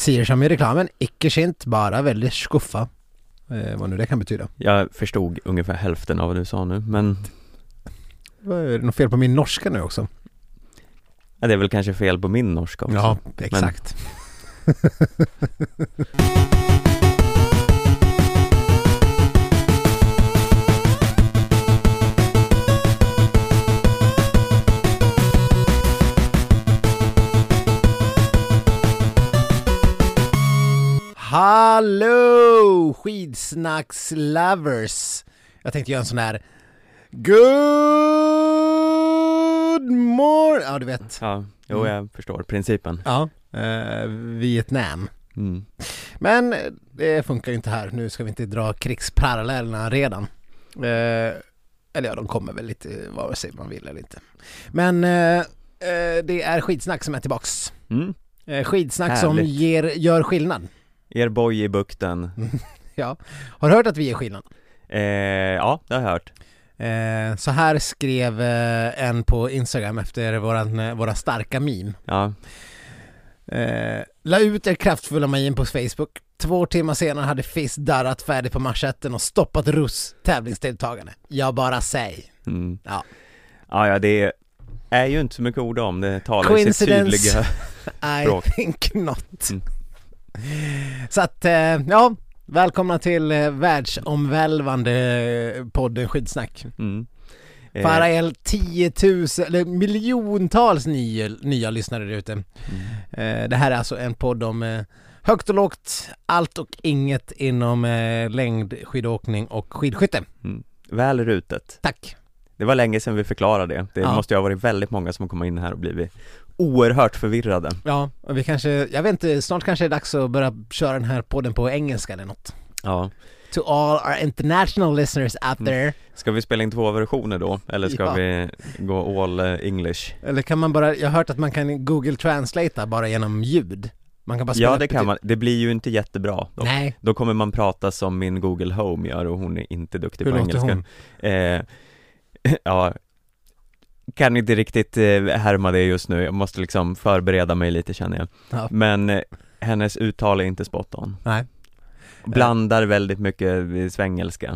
Säger som i reklamen, icke kint, bara väldigt skuffa. Vad nu det kan betyda. Jag förstod ungefär hälften av vad du sa nu, men... Är det något fel på min norska nu också? Ja, det är väl kanske fel på min norska också. Ja, exakt. Hallå, skidsnacks lovers. Jag tänkte göra en sån här good morning. Ja, du vet. Ja, jag förstår principen. Ja, Vietnam. Mm. Men det funkar ju inte här. Nu ska vi inte dra krigsparallellerna redan. Eller ja, de kommer väl lite vare sig man vill eller inte. Men det är skidsnack som är tillbaks. Skidsnack Härligt. som gör skillnad. Er boy i bukten. Ja. Har du hört att vi är skillnad? Ja, det har jag hört. Så här skrev en på Instagram efter våra starka meme. Ja. La ut er kraftfulla meme på Facebook. 2 timmar senare hade Fizz darrat färdigt på marschetten och stoppat Russ tävlingsdeltagande. Jag bara säger. Ja. Ja, det är ju inte så mycket ord om. Det talar i sitt tydliga språk. I think not. Så att, ja, välkomna till världsomvälvande podden Skidsnack. Para er 10 000 eller miljontals nya lyssnare där ute. Det här är alltså en podd om högt och lågt, allt och inget inom längdskidåkning och skidskytte. Väl rutet. Tack. Det var länge sedan vi förklarade det. Det måste ju ha varit väldigt många som har kommit in här och blivit oerhört förvirrade. Ja, och vi kanske, jag vet inte, snart kanske det är dags att börja köra den här podden på engelska eller något. Ja. To all our international listeners out there. Ska vi spela in 2 versioner då? Eller ska vi gå all English? Eller kan man bara, jag har hört att man kan Google Translate bara genom ljud. Man kan bara spela det kan man. Det blir ju inte jättebra då. Nej. Då kommer man prata som min Google Home gör och hon är inte duktig Hur på låter engelska. Hon? Ja, kan inte riktigt härma det just nu. Jag måste liksom förbereda mig lite, känner jag. Ja. Men hennes uttal är inte spot on. Nej. Blandar väldigt mycket svengelska.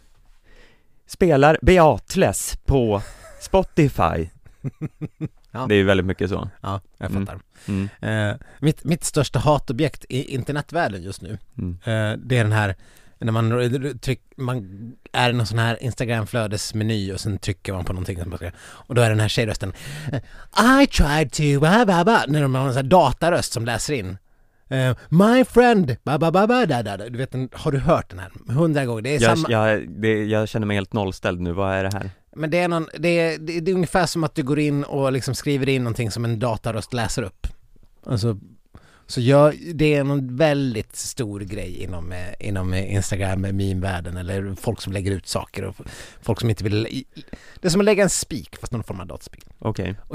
Spelar Beatles på Spotify. Ja. Det är ju väldigt mycket så. Ja, jag fattar. Mitt största hatobjekt i internetvärlden just nu, det är den här när man är i någon sån här Instagram-flödesmeny och sen trycker man på någonting och då är den här tjejrösten I tried to när de har en sån här dataröst som läser in my friend du vet, har du hört den här 100 gånger? Det är jag känner mig helt nollställd nu. Vad är det här? Men det är ungefär som att du går in och liksom skriver in någonting som en dataröst läser upp. Alltså, så det är någon väldigt stor grej inom Instagram, meme-världen, eller folk som lägger ut saker och folk som inte vill. Det är som att lägga en spik fast någon form av dataspik. Okej. Och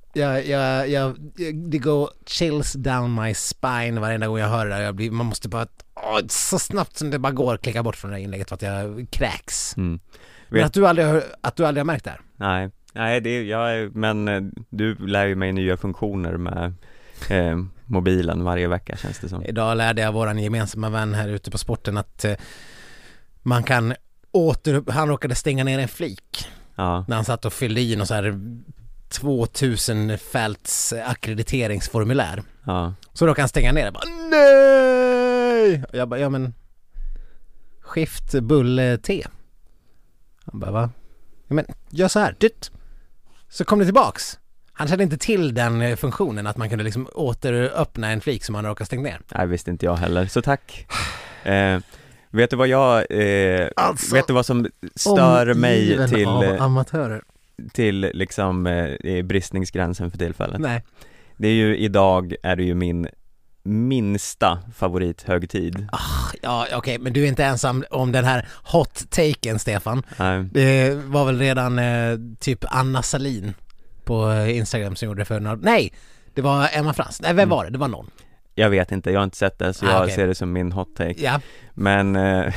det går chills down my spine varenda gång jag hör det där. Man måste bara så snabbt som det bara går klicka bort från det här inlägget för att jag kräks. Men att du aldrig har märkt det här? Nej, men du lär ju mig nya funktioner med mobilen varje vecka, känns det som. Idag lärde jag våran gemensamma vän här ute på sporten att man kan han råkade stänga ner en flik när han satt och fyllde i någon så här 2000 fälts ackrediteringsformulär. Så då kan han stänga ner det. Bara, nej! Och jag bara, men skift bulle te. Han bara, va? Men gör så här, så kom det tillbaks. Han kände inte till den funktionen att man kunde liksom återöppna en flik som man råkade stänga ner. Nej, visste inte jag heller, så tack. Vet du vad vet du vad som stör mig till amatörer? Till liksom bristningsgränsen för tillfället? Nej. Det är ju, idag är det ju min minsta favorithögtid. Ja, okej, men du är inte ensam om den här hot-taken, Stefan. Nej. Det var väl redan typ Anna Salin på Instagram som gjorde det för nej, det var Emma Frans. Nej, vem var det? Det var någon. Jag vet inte, jag har inte sett det, så jag ser det som min hot take. Ja. Men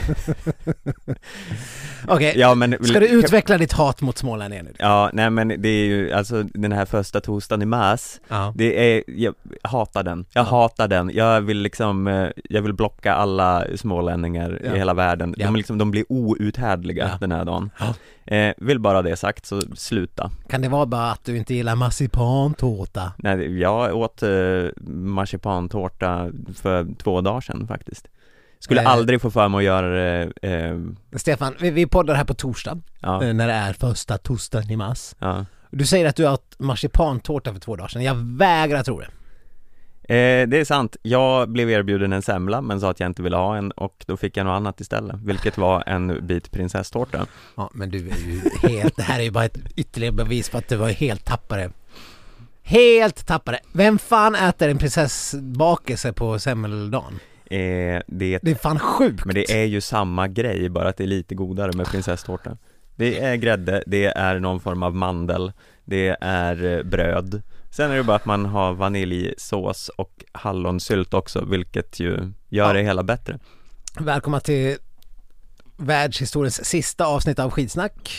Okej, ja, ska du utveckla ditt hat mot smålänningar nu? Ja, nej men det är ju alltså den här första torsdagen i mars. Det är, jag hatar den. Hatar den. Jag vill liksom jag vill blocka alla smålänningar i hela världen. De blir outhärdliga den här dagen. Vill bara det sagt, så sluta. Kan det vara bara att du inte gillar marsipantårta? Nej, jag åt marsipantårta för 2 dagar sedan faktiskt. Skulle aldrig få för mig att göra det. Stefan, vi poddar här på torsdag, när det är första torsdagen i mars. Du säger att du har åt marsipantårta för 2 dagar sedan. Jag vägrar tro det. Det är sant. Jag blev erbjuden en semla men sa att jag inte ville ha en, och då fick jag något annat istället, vilket var en bit prinsesstårta. Ja, men du är ju helt, det här är ju bara ett ytterligare bevis på att du var helt tappare. Helt tappare. Vem fan äter en prinsessbakelse på semmeldagen? Det är fan sjukt. Men det är ju samma grej, bara att det är lite godare med prinsesstårta. Det är grädde, det är någon form av mandel, det är bröd. Sen är det bara att man har vaniljsås och hallonsylt också, vilket ju gör det hela bättre. Välkomna till världshistoriens sista avsnitt av Skitsnack.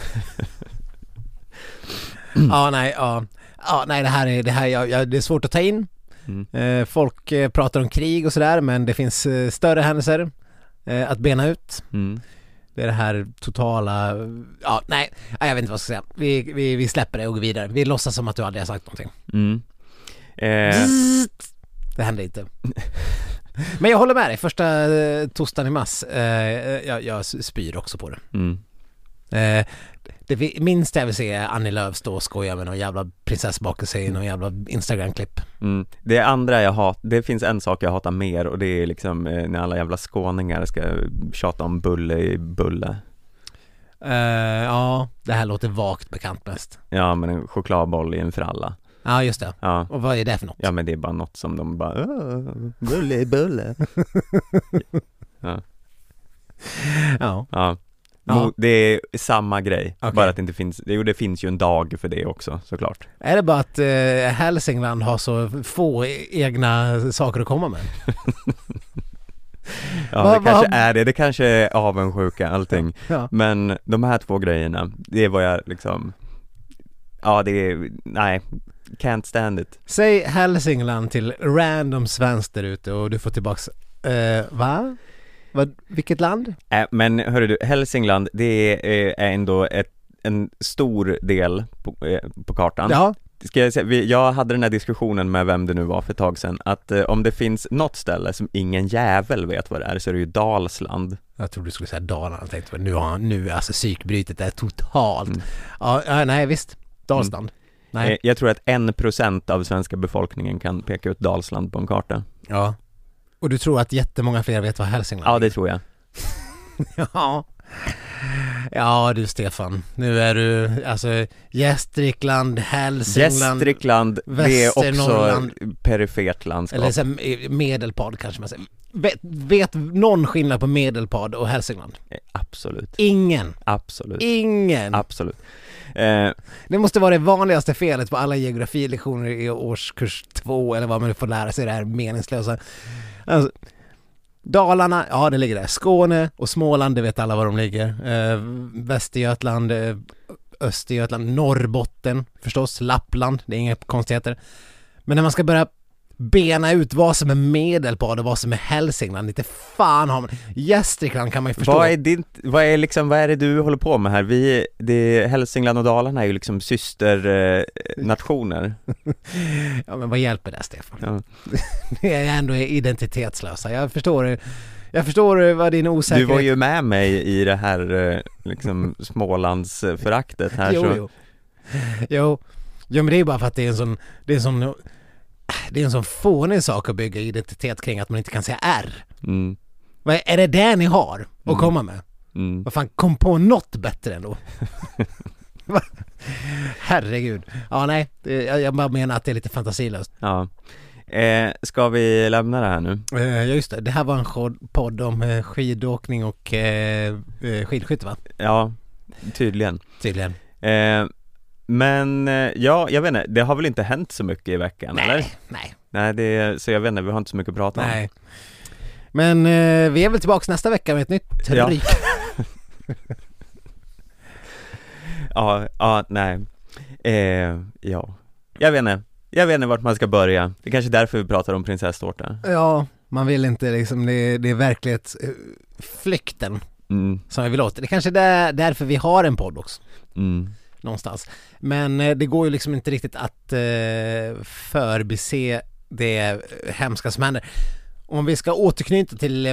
Nej, det här det är svårt att ta in. Folk pratar om krig och sådär, men det finns större händelser att bena ut. Det är det här totala... jag vet inte vad jag ska säga. Vi släpper det och går vidare. Vi låtsas som att du aldrig har sagt någonting. Det händer inte. Men jag håller med dig. Första torsdagen i mars, jag spyr också på det. Det minst jag vill se är Annie Lööf stå och skoja med någon jävla prinsessbakelse i någon jävla Instagram-klipp. Det andra jag hatar, det finns en sak jag hatar mer, och det är liksom när alla jävla skåningar ska tjata om bulle i bulle. Det här låter vagt bekant mest. Ja, men en chokladboll i en fralla. Ja, just det. Ja. Och vad är det för något? Ja, men det är bara något som de bara bulle i bulle. Ja. Det är samma grej, bara att det inte finns. Det finns ju en dag för det också, såklart. Är det bara att Hälsingland har så få egna saker att komma med? Det kanske är det. Det kanske är avundsjuka allting. Men de här 2 grejerna, det är vad jag liksom... nej, can't stand it. Säg Hälsingland till random svensk där ute och du får tillbaks va? Vilket land? Men hörru du, Hälsingland, det är ändå en stor del på kartan. Ja. Ska jag säga, jag hade den här diskussionen med vem det nu var för ett tag sedan, att om det finns något ställe som ingen jävel vet vad det är, så är det ju Dalsland. Jag trodde du skulle säga Dalarna. Jag tänkte, nu alltså psykbrytet är totalt. Nej visst, Dalsland. Nej. Jag tror att 1% av svenska befolkningen kan peka ut Dalsland på en karta. Ja. Och du tror att jättemånga fler vet vad Hälsingland är? Ja, det tror jag. Ja du Stefan, nu är du alltså Gästrikland, Hälsingland, Gästrikland, det är också perifert landskap. Eller så Medelpad kanske man säger. Vet någon skillnad på Medelpad och Hälsingland? Absolut. Ingen. Absolut. Ingen. Absolut. Det måste vara det vanligaste felet på alla geografilektioner i årskurs 2 eller vad man får lära sig, det här meningslösa. Alltså, Dalarna, det ligger där. Skåne och Småland, det vet alla var de ligger. Västergötland, Östergötland, Norrbotten förstås, Lappland, det är inga konstigheter. Men när man ska börja bena ut vad som är Medelpad och vad som är Hälsingland, inte fan har man. Gästrikland kan man ju förstå. Vad är det du håller på med här? Hälsingland och Dalarna är ju liksom systernationer. Ja, men vad hjälper det, Stefan? Ja. Det är ändå identitetslösa. Jag förstår vad din osäkerhet... Du var ju med mig i det här liksom Smålandsföraktet här. Jo, men det är bara för att det är en sån fånig sak att bygga identitet kring, att man inte kan säga R. Är det ni har att komma med? Vad fan, kom på något bättre ändå. Herregud. Ja, nej, jag bara menar att det är lite fantasilöst. Ja. Ska vi lämna det här nu? Ja, just det. Det här var en podd om skidåkning och skidskytte, va? Ja, tydligen. Men jag vet inte, det har väl inte hänt så mycket i veckan, eller? Nej. Så jag vet inte, vi har inte så mycket att prata om. Nej. Men vi är väl tillbaka nästa vecka med ett nytt ryk. Nej. Ja. Jag vet inte vart man ska börja. Det är kanske därför vi pratar om prinsesstårta. Ja, man vill inte liksom, det är verklighetsflykten som jag vill åt. Det är kanske därför vi har en podd också. Någonstans. Men det går ju liksom inte riktigt att förbise det hemska som händer. Om vi ska återknyta till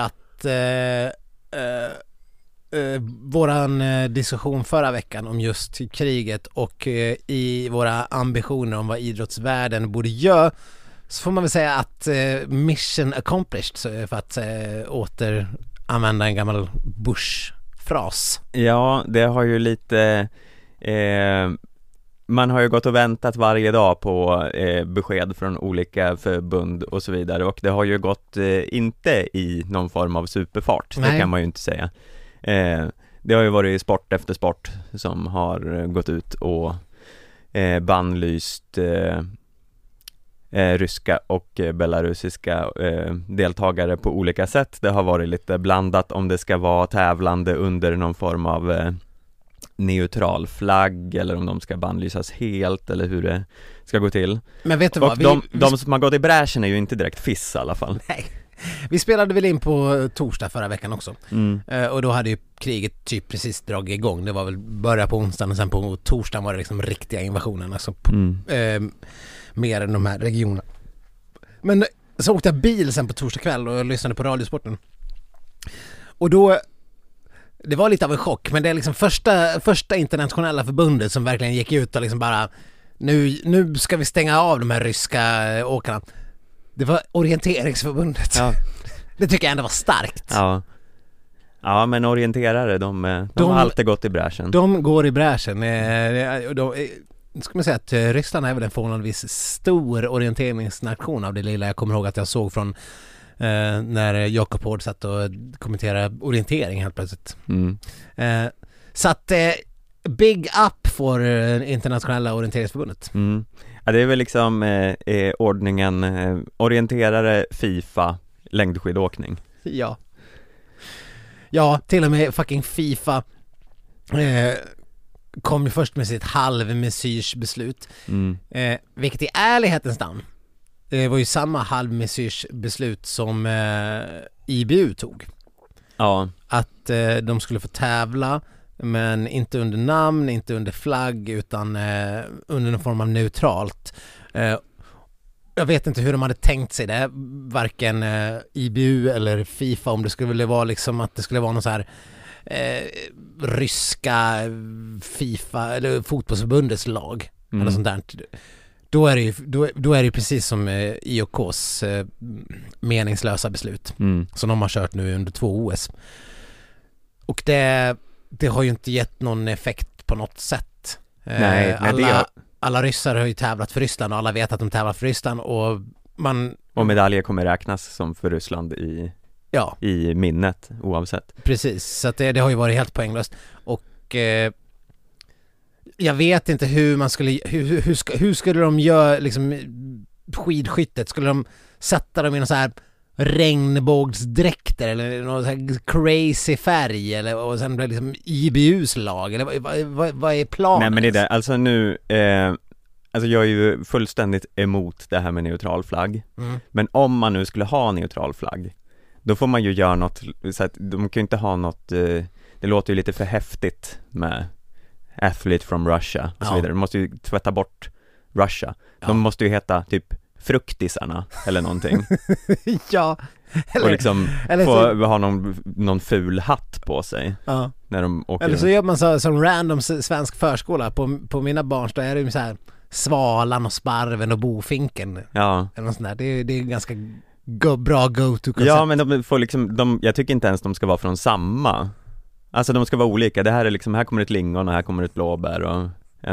våran diskussion förra veckan om just kriget och i våra ambitioner om vad idrottsvärlden borde göra, så får man väl säga att mission accomplished, för att återanvända en gammal Bush-fras. Ja, det har ju lite man har ju gått och väntat varje dag på besked från olika förbund och så vidare, och det har ju gått inte i någon form av superfart. Nej. Det kan man ju inte säga. Det har ju varit sport efter sport som har gått ut och bannlyst ryska och belarusiska deltagare på olika sätt. Det har varit lite blandat om det ska vara tävlande under någon form av neutral flagg eller om de ska bannlysas helt eller hur det ska gå till. Men vet du vad? De som har gått i bräschen är ju inte direkt fiss i alla fall. Nej. Vi spelade väl in på torsdag förra veckan också. Och då hade ju kriget typ precis dragit igång. Det var väl börja på onsdagen och sen på torsdagen var det liksom riktiga invasionen, alltså mer än de här regionerna. Men så åkte jag bil sen på torsdag kväll och lyssnade på Radiosporten. Och då, det var lite av en chock, men det är liksom första internationella förbundet som verkligen gick ut och liksom bara nu ska vi stänga av de här ryska åkarna. Det var orienteringsförbundet. Ja. Det tycker jag ändå var starkt. Ja, men orienterare, de har alltid gått i bräschen. De går i bräschen. Ska man säga att Ryssland är väl en förhållandevis stor orienteringsnation av det lilla jag kommer ihåg att jag såg från när Jakob Hård satt och kommenterade orientering helt plötsligt. Så att big up för internationella orienteringsförbundet. Ja, det är väl liksom ordningen orienterare, FIFA, längdskidåkning. Ja, till och med fucking FIFA kom ju först med sitt halvmesyrsbeslut. Vilket i ärlighetens namn var ju samma halvmesyrsbeslut som IBU tog. Ja. Att de skulle få tävla, men inte under namn, inte under flagg, utan under någon form av neutralt. Jag vet inte hur de hade tänkt sig det, varken IBU eller FIFA, om det skulle vara liksom att det skulle vara någon så här ryska FIFA eller fotbollsförbundets lag eller sånt där. Då är det precis som IOKs meningslösa beslut som de har kört nu under 2 OS. Och det har ju inte gett någon effekt på något sätt. Nej, alla ryssar har ju tävlat för Ryssland och alla vet att de tävlar för Ryssland och medaljer kommer räknas som för Ryssland i minnet oavsett. Precis, så att det har ju varit helt poänglöst. Och jag vet inte hur man skulle hur skulle de göra liksom skidskyttet? Skulle de sätta dem i någon så här regnbågsdräkter eller någon så här crazy färg och sen blir det liksom IBUs lag eller vad är planen? Nej, men det är det. Alltså nu alltså jag är ju fullständigt emot det här med neutral flagg. Men om man nu skulle ha neutral flagg, då får man ju göra något så att de kan ju inte ha något det låter ju lite för häftigt med athlete from Russia och så vidare. De måste ju tvätta bort Russia. De måste ju heta typ fruktisarna eller någonting. Ja. Eller, och liksom få ha någon ful hatt på sig när de åker. Eller så gör man så som random svensk förskola på mina barns, då är det ju så här svalan och sparven och bofinken. Ja. Eller något sånt där. Det är ganska bra go-to-koncept. Ja, men de får liksom, jag tycker inte ens de ska vara från samma. Alltså de ska vara olika. Det här är liksom, här kommer ett lingon och här kommer ett blåbär och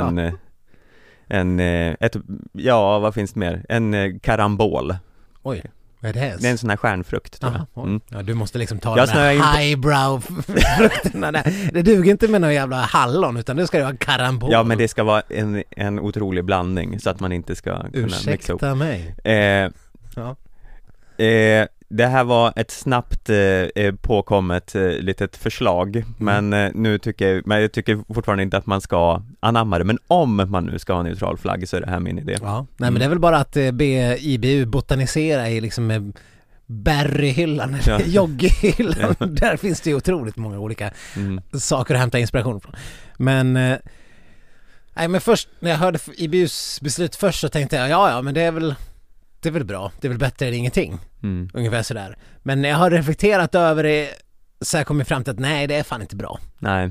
vad finns det mer? En karambol. Oj, vad är det här? Det är en sån här stjärnfrukt, tror jag. Ja, du måste liksom ta de här highbrow-frukterna där. Det duger inte med någon jävla hallon, utan det ska vara karambol. Ja, men det ska vara en otrolig blandning så att man inte ska kunna mixa upp. Ursäkta mig. det här var ett snabbt påkommet litet förslag, men nu jag tycker fortfarande inte att man ska anamma det, men om man nu ska ha neutral flagg så är det här min idé. Ja, nej men det är väl bara att be IBU botanisera i liksom berryhyllan eller jogghyllan. Där finns det ju otroligt många olika saker att hämta inspiration från. Men nej, men först när jag hörde IBUs beslut först så tänkte jag ja men det är väl bra. Det är väl bättre än ingenting. Ungefär sådär. Men när jag har reflekterat över det så har jag kommit fram till att nej, det är fan inte bra. Nej.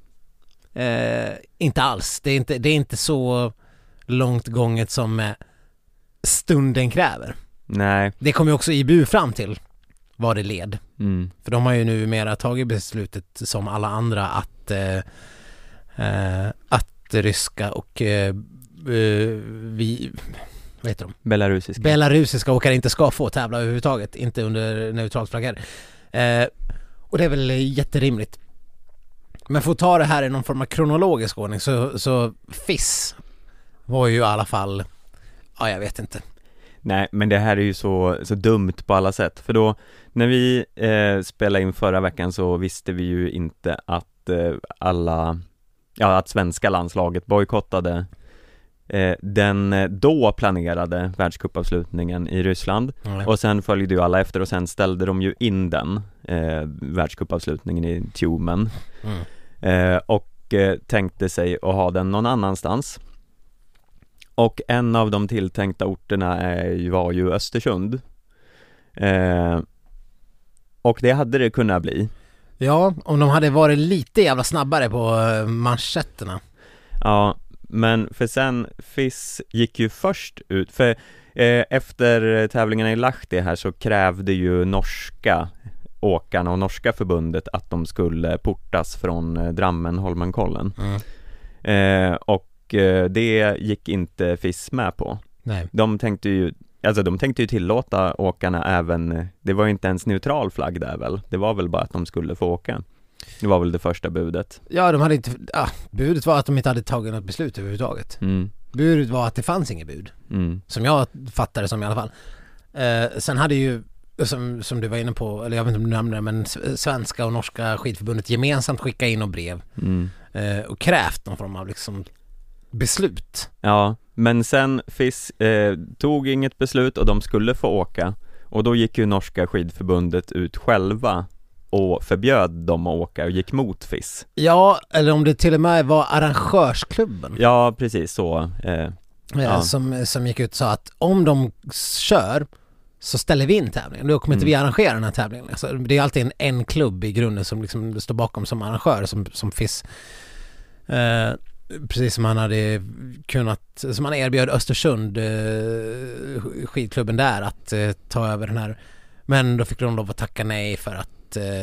Inte alls. Det är inte så långt gånget som stunden kräver. Nej. Det kommer ju också IBU fram till vad det led. För de har ju numera tagit beslutet som alla andra att ryska och vad heter de? Belarusiska åkare inte ska få tävla överhuvudtaget, inte under neutralt flaggor. Och det är väl jätterimligt. Men för att ta det här i någon form av kronologisk ordning så FIS var ju i alla fall, ja jag vet inte. Nej, men det här är ju så dumt på alla sätt. För då, när vi spelade in förra veckan så visste vi ju inte att att svenska landslaget bojkottade den då planerade världscupavslutningen i Ryssland. Och sen följde ju alla efter och sen ställde de ju in den världscupavslutningen i Tjumen och tänkte sig att ha den någon annanstans. Och en av de tilltänkta orterna var ju Östersund. Och det hade det kunnat bli. Ja, om de hade varit lite jävla snabbare på manschetterna. Ja, men för sen FIS gick ju först ut. För efter tävlingarna i Lahti här så krävde ju norska åkarna och norska förbundet att de skulle portas från Drammen-Holmenkollen. Och det gick inte FIS med på. Nej. De tänkte ju tillåta åkarna även, det var ju inte ens neutral flagg där väl. Det var väl bara att de skulle få åka. Det var väl det första budet. Ja, budet var att de inte hade tagit något beslut överhuvudtaget. Budet var att det fanns inget bud. Som jag fattade det som i alla fall. Sen hade ju, som du var inne på, eller jag vet inte om du nämnde det, men svenska och norska skidförbundet gemensamt skickade in och brev och krävt någon form av liksom beslut. Ja, men sen FIS tog inget beslut och de skulle få åka. Och då gick ju norska skidförbundet ut själva och förbjöd dem att åka och gick mot FIS. Ja, eller om det till och med var arrangörsklubben. Ja, precis så. Som gick ut och sa att om de kör så ställer vi in tävlingen. Då kommer inte vi arrangera den här tävlingen. Alltså, det är alltid en klubb i grunden som liksom står bakom som arrangör, som FIS. Precis som han hade kunnat, som han erbjöd Östersund skidklubben där att ta över den här, men då fick de lov att tacka nej för att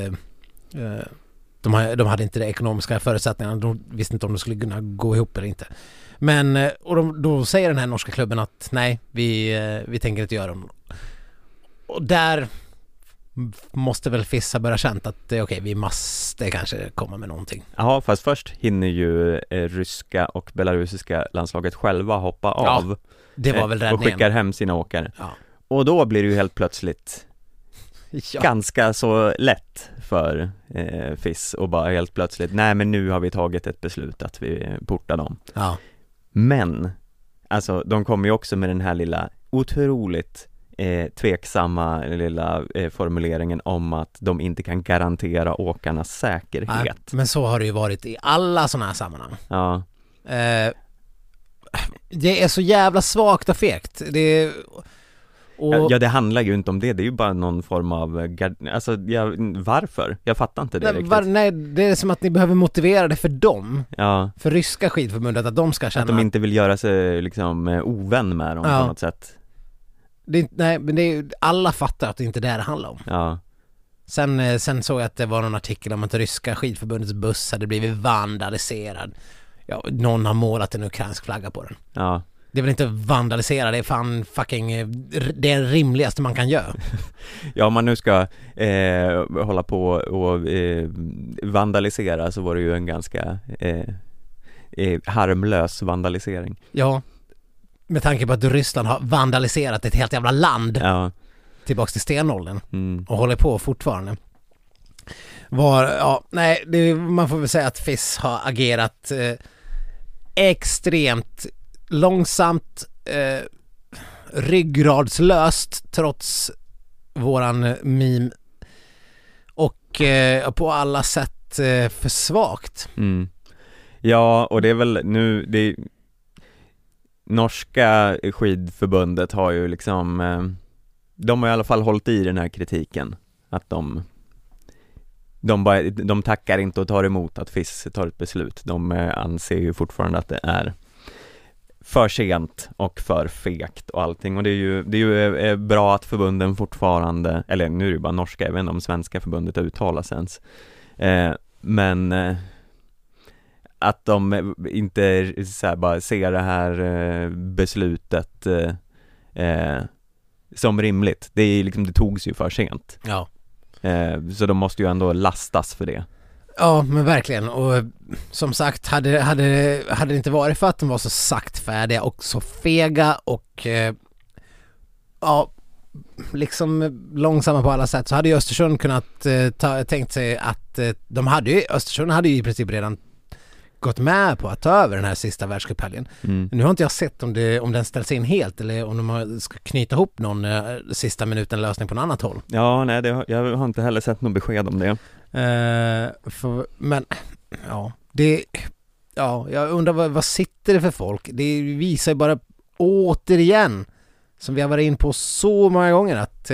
de hade inte de ekonomiska förutsättningarna, de visste inte om de skulle kunna gå ihop eller inte, men och då säger den här norska klubben att nej, vi tänker inte göra dem, och där måste väl FIS ha börjat känt att okej, vi måste kanske komma med någonting. Ja, fast först hinner ju ryska och belarusiska landslaget själva hoppa av. Ja, det var väl räddningen. Och skickar hem sina åkare. Ja. Och då blir det ju helt plötsligt ganska så lätt för FIS och bara helt plötsligt, nej men nu har vi tagit ett beslut att vi portar dem. Ja. Men alltså, de kommer ju också med den här lilla otroligt tveksamma lilla formuleringen om att de inte kan garantera åkarnas säkerhet. Nej, men så har det ju varit i alla sådana här sammanhang. Ja. Det är så jävla svagt och fegt. Ja, det handlar ju inte om det. Det är ju bara någon form av varför? Jag fattar inte det riktigt. Nej, det är som att ni behöver motivera det för dem. Ja. För ryska skidförbundet, att de ska känna att de inte vill göra sig liksom ovän med dem på något sätt. Nej, men alla fattar att det inte är det handlar om. Ja. Sen såg jag att det var någon artikel om att ryska skidförbundets buss hade blivit vandaliserad. Ja, någon har målat en ukrainsk flagga på den. Ja. Det är väl inte vandalisera, det är fan fucking det är det rimligaste man kan göra. Ja, om man nu ska hålla på och vandalisera, så var det ju en ganska harmlös vandalisering. Ja. Med tanke på att Ryssland har vandaliserat ett helt jävla land. Ja. tillbaka till stenåldern och håller på fortfarande. Man får väl säga att FIS har agerat extremt långsamt, ryggradslöst trots våran meme och på alla sätt för svagt. Ja, och det är väl nu norska skidförbundet har ju liksom de har i alla fall hållit i den här kritiken att de tackar inte och tar emot att FIS tar ett beslut. De anser ju fortfarande att det är för sent och för fegt och allting, och det är ju bra att förbunden fortfarande, eller nu är det ju bara norska, jag vet inte om svenska förbundet uttalas ens, men att de inte så här bara ser det här beslutet som rimligt. Det är liksom, det togs ju för sent. Ja. Så de måste ju ändå lastas för det. Ja, men verkligen. Och som sagt, hade det inte varit för att de var så saktfärdiga och så fega och liksom långsamma på alla sätt, så hade ju Östersund kunnat tänkt sig att Östersund hade ju i princip redan gått med på att ta över den här sista världscuphelgen. Nu har inte jag sett om den ställs in helt eller om de ska knyta ihop någon sista minuten lösning på något annat håll. Ja, nej, jag har inte heller sett någon besked om det. Men jag undrar vad sitter det för folk? Det visar ju bara återigen, som vi har varit in på så många gånger, att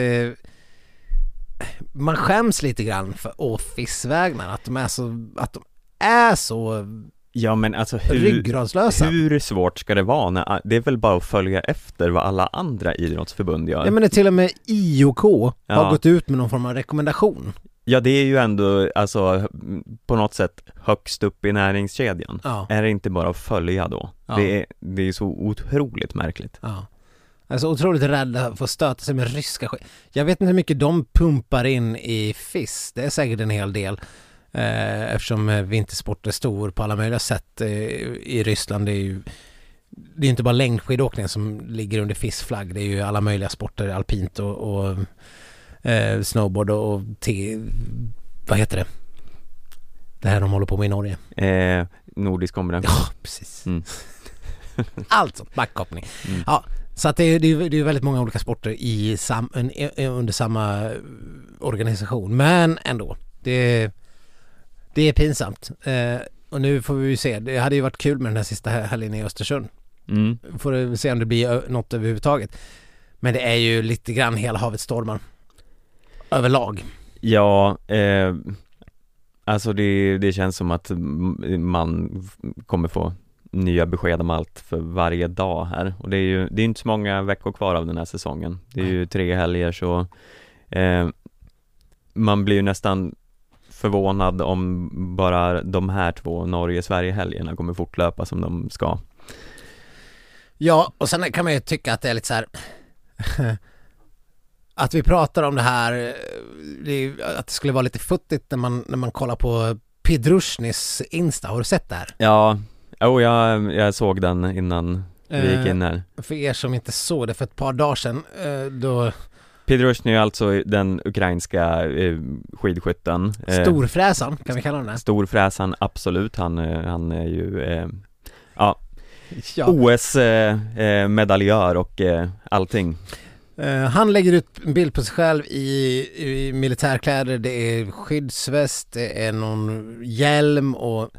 man skäms lite grann för FIS-vägnar, att de är så ja, men alltså ryggradslösa. Hur svårt ska det vara? Det är väl bara att följa efter vad alla andra idrottsförbund gör. Ja, men till och med IOK har gått ut med någon form av rekommendation. Ja, det är ju ändå alltså på något sätt högst upp i näringskedjan. Ja. Är det inte bara att följa då? Ja. Det är så otroligt märkligt. Ja. Alltså otroligt rädda för att stöta sig med ryska skit. Jag vet inte hur mycket de pumpar in i FIS. Det är säkert en hel del. Eftersom vintersport är stor på alla möjliga sätt i Ryssland. Det är inte bara längdskidåkning som ligger under FIS-flagg. Det är ju alla möjliga sporter, alpint och snowboard och vad heter det? Det här de håller på med i Norge. Nordisk kombination. Ja, precis. Alltså, backhoppning. Ja, så att det är väldigt många olika sporter under samma organisation. Men ändå, det är pinsamt. Och nu får vi ju se. Det hade ju varit kul med den här sista helgen i Östersund. Får vi se om det blir något överhuvudtaget. Men det är ju lite grann hela havet stormar. Överlag. Ja, alltså det känns som att man kommer få nya besked om allt för varje dag här. Och det är inte så många veckor kvar av den här säsongen. Det är ju 3 helger, så man blir ju nästan förvånad om bara de här 2 Norge-Sverige-helgerna kommer fortlöpa som de ska. Ja, och sen kan man ju tycka att det är lite så här att vi pratar om det här, att det skulle vara lite futtigt när man kollar på Pidrushnis Insta. Har du sett det här? Ja, jag såg den innan vi gick in här. För er som inte såg det för ett par dagar sedan, då... Pidrushny är alltså den ukrainska skidskytten. Storfräsan, kan vi kalla den här? Storfräsan, absolut. Han är ju OS-medaljör och allting. Han lägger ut en bild på sig själv i militärkläder. Det är skyddsväst, det är någon hjälm och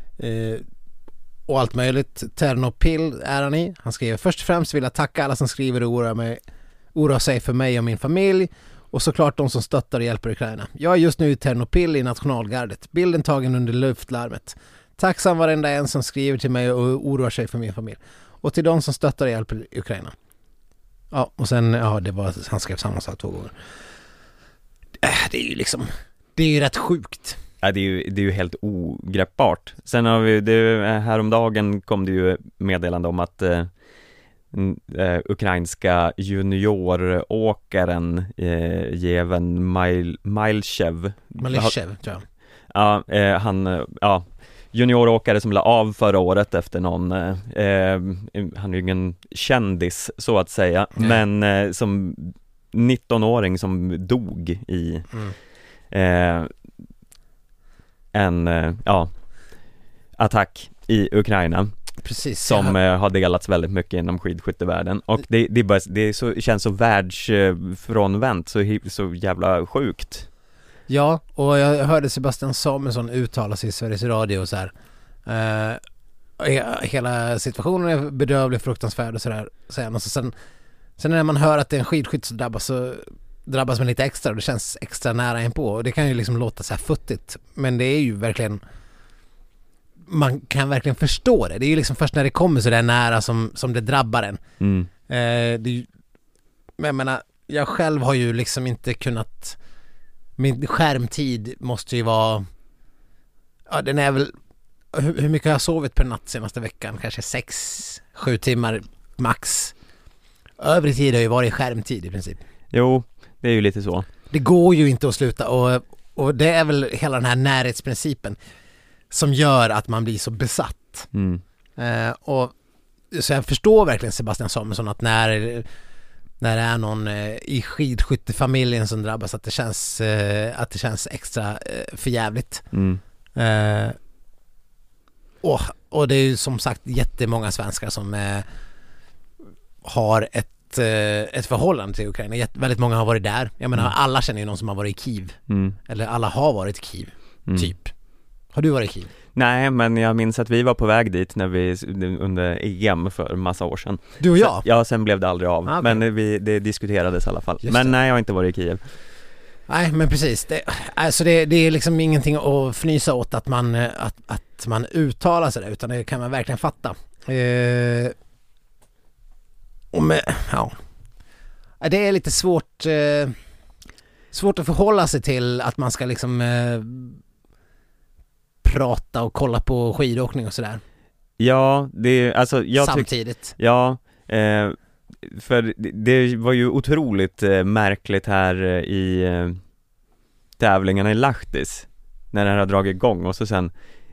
allt möjligt. Ternopil är han i. Han skriver: först och främst vill jag tacka alla som skriver och oroar sig för mig och min familj, och såklart de som stöttar och hjälper Ukraina. Jag är just nu i Ternopil i nationalgardet. Bilden tagen under luftlarmet. Tacksam varenda en som skriver till mig och oroar sig för min familj. Och till de som stöttar och hjälper Ukraina. Ja, och sen, han skrev samma sak 2 gånger. Det är ju liksom, det är ju rätt sjukt. Ja, det är ju helt ogreppbart. Sen har vi, häromdagen kom det ju meddelande om att ukrainska junioråkaren Jeven Malyshev, tror jag. Ja, junioråkare som la av förra året efter någon han är ju ingen kändis så att säga, men som 19-åring som dog i en attack i Ukraina. Precis, som har delats väldigt mycket inom skidskyttevärlden. Och känns så världsfrånvänt, så jävla sjukt. Ja, och jag hörde Sebastian Samuelsson uttala sig i Sveriges Radio och så här. Hela situationen är bedrövlig, fruktansvärd och sådär. Och sen när man hör att det är en skidskytt så drabbas man lite extra och det känns extra nära inpå. Och det kan ju liksom låta så här futtigt, men det är ju verkligen, man kan verkligen förstå det. Det är ju liksom först när det kommer så där nära som det drabbar en. Men jag menar, jag själv har ju liksom inte kunnat, min skärmtid måste ju vara, den är väl, hur mycket har jag sovit per natt senaste veckan? Kanske 6-7 timmar max. Övrig tid har ju varit skärmtid i princip. Jo, det är ju lite så. Det går ju inte att sluta, och det är väl hela den här närhetsprincipen som gör att man blir så besatt. Och så jag förstår verkligen Sebastian Samuelsson att när det är någon i skidskyttefamiljen som drabbas, att det känns extra förjävligt. Och det är ju som sagt jättemånga svenskar som har ett förhållande till Ukraina. Väldigt många har varit där. Jag menar, alla känner ju någon som har varit i Kiev. Eller alla har varit i Kiev, typ. Har du varit i Kiev? Nej, men jag minns att vi var på väg dit under EM för massa år sedan. Du och jag? Ja, sen blev det aldrig av. Okay. Men det diskuterades i alla fall. Men nej, jag har inte varit i Kiev. Nej, men precis. Det är liksom ingenting att fnysa åt att man uttalar sig där, utan det kan man verkligen fatta. Det är lite svårt att förhålla sig till att man ska liksom prata och kolla på skidåkning och sådär. Ja, samtidigt. För det var ju otroligt märkligt här i tävlingarna i Lahtis när det här har dragit igång, och så sen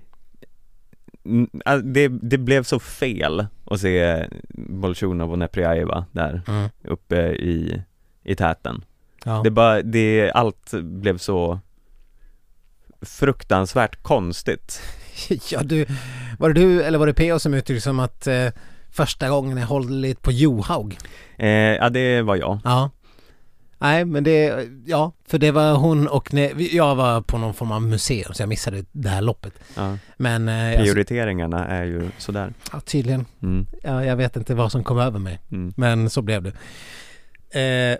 det blev så fel att se Bolsjunov och Neprjajeva där uppe i täten. Ja. Allt blev så fruktansvärt konstigt. Ja, var det du eller var det P.O. som uttryckte som att första gången jag hållit på Johaug? Ja, det var jag. Ja. Nej, men för det var hon och jag var på någon form av museum så jag missade det här loppet. Ja. Men prioriteringarna är ju sådär. Ja, tydligen. Ja, jag vet inte vad som kom över mig. Men så blev det.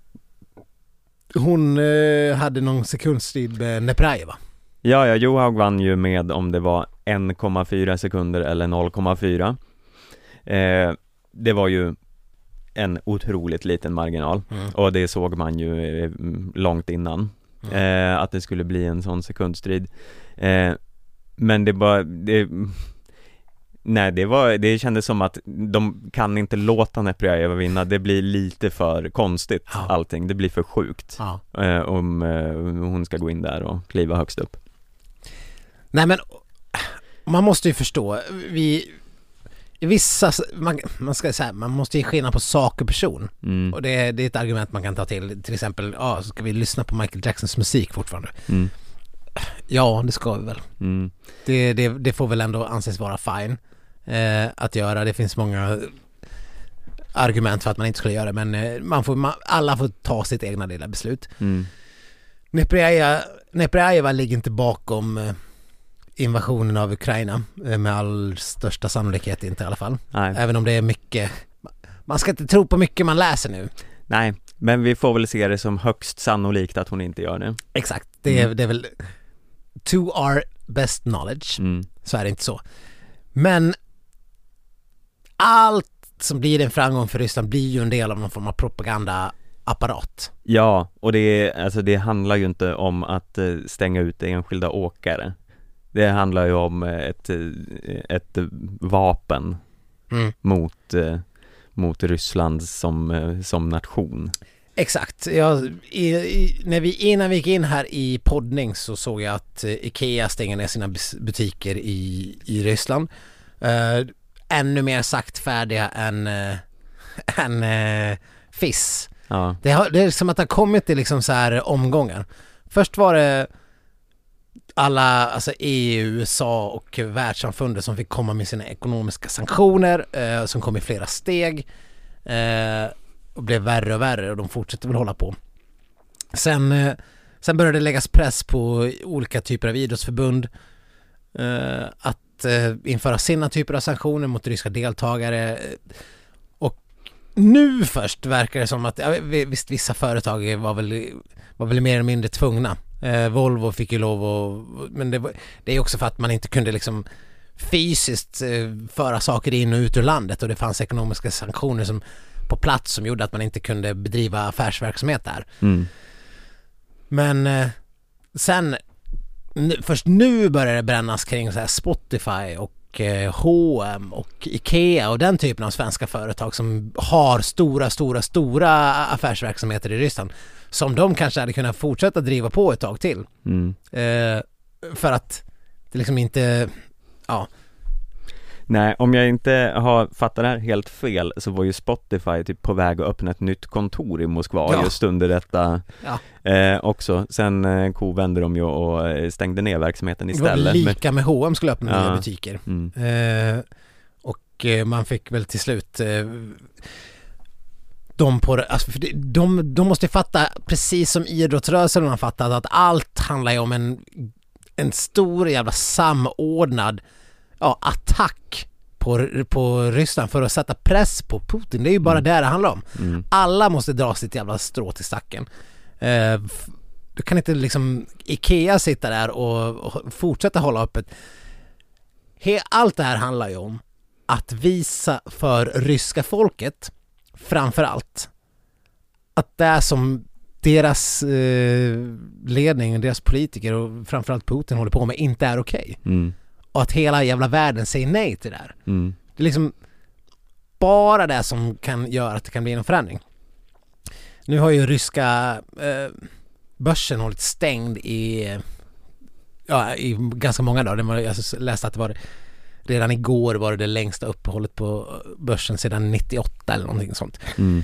Hon hade någon sekundstrid med Neprjajeva. Ja, Johaug vann ju med om det var 1,4 sekunder eller 0,4. Det var ju en otroligt liten marginal. Och det såg man ju långt innan att det skulle bli en sån sekundstrid. Men det kändes som att de kan inte låta Neprjajeva vinna. Det blir lite för konstigt allting. Det blir för sjukt om hon ska gå in där och kliva högst upp. Nej, men man måste ju förstå, man ska säga, man måste ju skilja på sak och person. Och det är ett argument man kan ta till exempel, ska vi lyssna på Michael Jacksons musik fortfarande? Ja, det ska vi väl. Det får väl ändå anses vara fine att göra. Det finns många argument för att man inte skulle göra det, men alla får ta sitt egna lilla beslut. Neprjajeva ligger inte bakom invasionen av Ukraina med all största sannolikhet, inte i alla fall. Nej. Även om det är mycket, man ska inte tro på mycket man läser nu. Nej, men vi får väl se det som högst sannolikt att hon inte gör det. Exakt, det är väl to our best knowledge. Så är det inte så. Men allt som blir en framgång för Ryssland blir ju en del av någon form av propagandaapparat. Ja, och det handlar ju inte om att stänga ut enskilda åkare. Det handlar ju om ett vapen mot Ryssland som nation. Exakt. Innan vi gick in här i poddning så såg jag att Ikea stänger ner sina butiker i Ryssland. Ännu mer saktfärdiga än FIS. Ja. Det är som att det har kommit till liksom så här omgångar. Först var det alla, alltså EU, USA och världssamfundet som fick komma med sina ekonomiska sanktioner som kom i flera steg och blev värre och värre, och de fortsätter väl hålla på. Sen började det läggas press på olika typer av idrottsförbund att införa sina typer av sanktioner mot ryska deltagare. Och nu först verkar det som att visst, vissa företag var väl mer eller mindre tvungna. Volvo fick ju lov men det är också för att man inte kunde liksom fysiskt föra saker in och ut ur landet, och det fanns ekonomiska sanktioner som på plats som gjorde att man inte kunde bedriva affärsverksamhet där. Men sen först nu börjar det brännas kring så här Spotify och H&M och Ikea och den typen av svenska företag som har stora affärsverksamheter i Ryssland, som de kanske hade kunnat fortsätta driva på ett tag till. För att det liksom inte, ja. Nej, om jag inte har fattat det här helt fel, så var ju Spotify typ på väg att öppna ett nytt kontor i Moskva just under detta också. Sen kovände de ju och stängde ner verksamheten istället. Det var lika med H&M skulle öppna nya butiker. Och man fick väl till slut de måste fatta, precis som idrottsrörelsen har fattat, att allt handlar ju om en stor jävla samordnad attack på Ryssland för att sätta press på Putin. Det är ju bara det handlar om. Alla måste dra sitt jävla strå till stacken. Du kan inte liksom Ikea sitta där och fortsätta hålla öppet. Allt det här handlar ju om att visa för ryska folket framför allt att det är som deras ledning och deras politiker och framförallt Putin håller på med inte är okej. Och att hela jävla världen säger nej till det här. Det är liksom bara det som kan göra att det kan bli en förändring. Nu har ju ryska börsen hållit stängd i ganska många dagar. Jag läste att det var redan igår var det längsta uppehållet på börsen sedan 98 eller någonting sånt.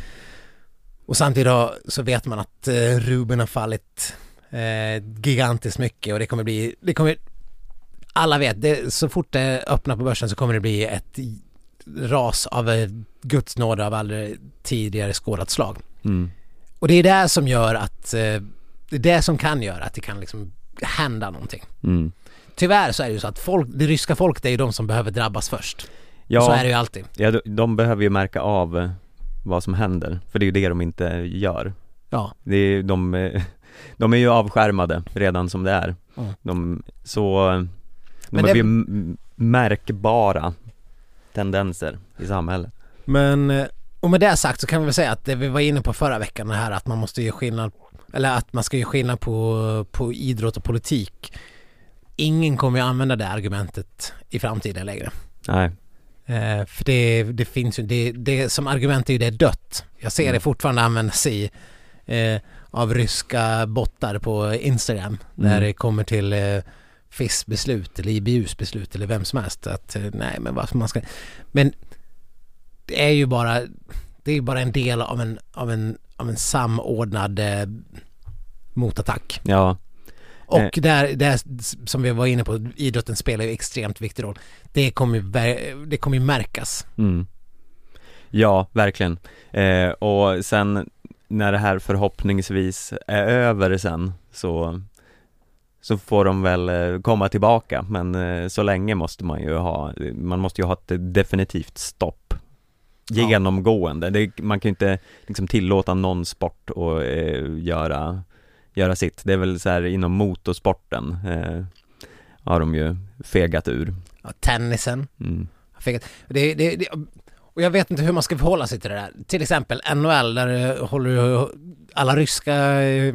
Och samtidigt då, så vet man att rubeln har fallit gigantiskt mycket, och det kommer alla vet, så fort det öppnar på börsen så kommer det bli ett ras av Guds nåd av aldrig tidigare skådat slag. Och det är det som gör att det är det som kan göra att det kan liksom hända någonting. Tyvärr så är det ju så att det ryska folket är ju de som behöver drabbas först. Ja, så är det ju alltid. Ja, de behöver ju märka av vad som händer, för det är ju det de inte gör. Ja. De är ju avskärmade redan som det är. De är ju märkbara tendenser i samhället. Men och med det sagt så kan vi väl säga att det vi var inne på förra veckan, det här att man måste göra skillnad, eller att man ska göra skillnad på idrott och politik. Ingen kommer ju använda det argumentet i framtiden längre. Nej. För det finns ju det som argument är ju det dött. Jag ser det fortfarande användas av ryska bottar på Instagram när det kommer till FIS beslut eller IBUs beslut eller vem som helst, att nej, men varför man ska, men det är ju bara en del av en samordnad motattack. Ja. Och där som vi var inne på, idrotten spelar ju extremt viktig roll. Det kommer ju märkas. Ja, verkligen. Och sen när det här förhoppningsvis är över sen, så får de väl komma tillbaka, men så länge måste man måste ju ha ett definitivt stopp genomgående. Man kan ju inte liksom tillåta någon sport att göra sitt. Det är väl så här inom motorsporten har de ju fegat ur. Ja, tennisen. Fegat. Och jag vet inte hur man ska förhålla sig till det där. Till exempel NHL, där håller alla ryska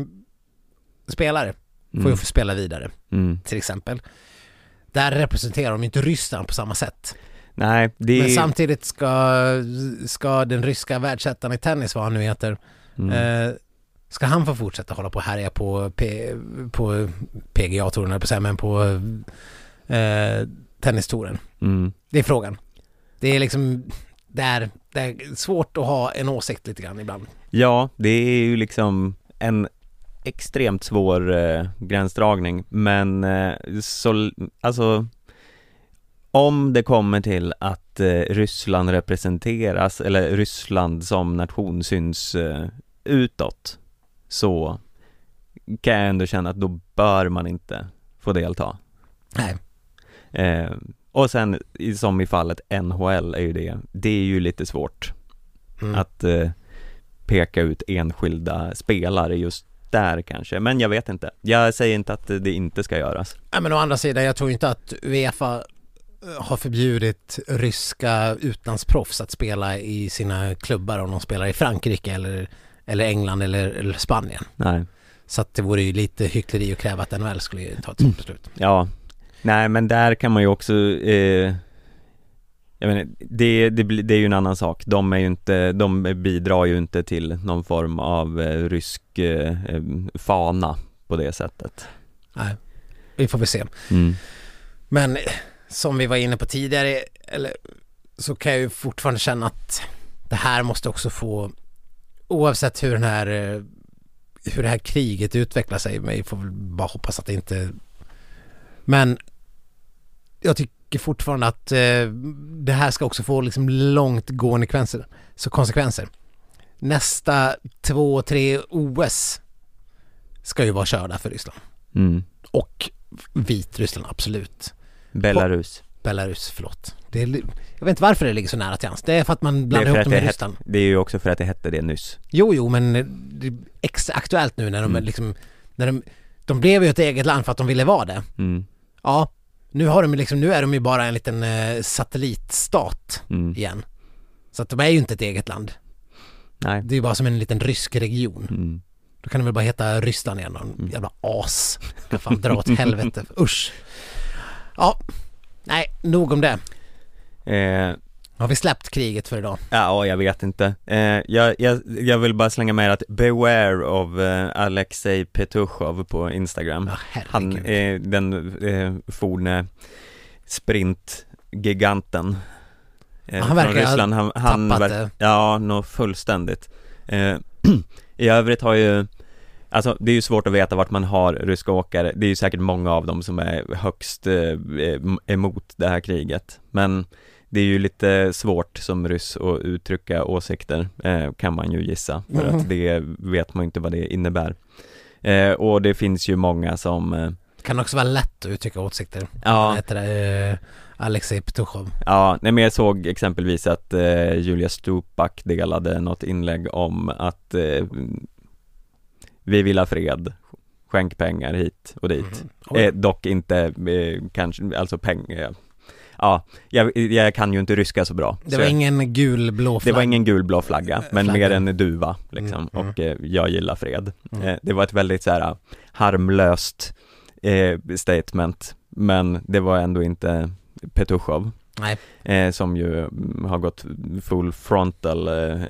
spelare får ju få spela vidare. Till exempel. Där representerar de inte Ryssland på samma sätt. Nej, men samtidigt ska den ryska världsettan i tennis, vad han nu heter, ska han få fortsätta hålla på och härja på PGA-touren, men på tennistouren. Det är frågan. Det är liksom det är svårt att ha en åsikt lite grann ibland. Ja, det är ju liksom en extremt svår gränsdragning, men alltså om det kommer till att Ryssland representeras eller Ryssland som nation syns utåt, så kan jag ändå känna att då bör man inte få delta. Nej. Och sen som i fallet NHL är ju det är ju lite svårt att peka ut enskilda spelare just där kanske, men jag vet inte. Jag säger inte att det inte ska göras. Nej, men å andra sidan, jag tror inte att UEFA har förbjudit ryska utlandsproffs att spela i sina klubbar om de spelar i Frankrike eller England eller Spanien. Nej. Så att det vore ju lite hyckleri att kräva att NHL skulle ta ett sådant beslut. Ja, nej, men där kan man ju också jag menar, det är ju en annan sak. De bidrar ju inte till någon form av rysk fana på det sättet. Nej, vi får väl se. Men som vi var inne på tidigare, så kan jag ju fortfarande känna att det här måste också få, oavsett hur det här kriget utvecklar sig, men vi får väl bara hoppas att det inte, men jag tycker fortfarande att det här ska också få liksom långtgående konsekvenser. Nästa 2-3 OS ska ju vara körda för Ryssland. Och Vitryssland, absolut. Belarus, förlåt. Jag vet inte varför det ligger så nära till hans. Det är för att man blandar ihop dem med Ryssland. Det är ju också för att det hette det nyss. Jo, men det är extra aktuellt nu när de liksom, när de blev ju ett eget land för att de ville vara det. Ja, nu är de ju bara en liten satellitstat igen. Så att de är ju inte ett eget land. Nej. Det är ju bara som en liten rysk region. Då kan det väl bara heta Ryssland igen. Någon jävla as. Kan fan dra åt helvete. Usch. Ja, nej, nog om det. Har vi släppt kriget för idag? Ja, jag vet inte. Jag vill bara slänga med att beware of Alexej Petushov på Instagram. Han är den forne sprintgiganten han verkar Ryssland. Han tappat det. Ja, nog fullständigt. I övrigt har ju, alltså det är ju svårt att veta vart man har ryska åkare. Det är ju säkert många av dem som är högst emot det här kriget. Men det är ju lite svårt som ryss att uttrycka åsikter, kan man ju gissa. För att det vet man inte vad det innebär. Och det finns ju många som... Kan också vara lätt att uttrycka åsikter. Ja. Heter det Alexej Petushov. Ja, nej, men jag såg exempelvis att Julia Stupak delade något inlägg om att vi vill ha fred, skänk pengar hit och dit. Dock inte kanske, alltså pengar. Ja, jag kan ju inte ryska så bra. Det var ingen gulblå flagga. Det var ingen gulblå flagga, men mer en duva liksom. Och jag gillar fred. Det var ett väldigt så här harmlöst statement, men det var ändå inte Petushov. Nej. Som ju har gått full frontal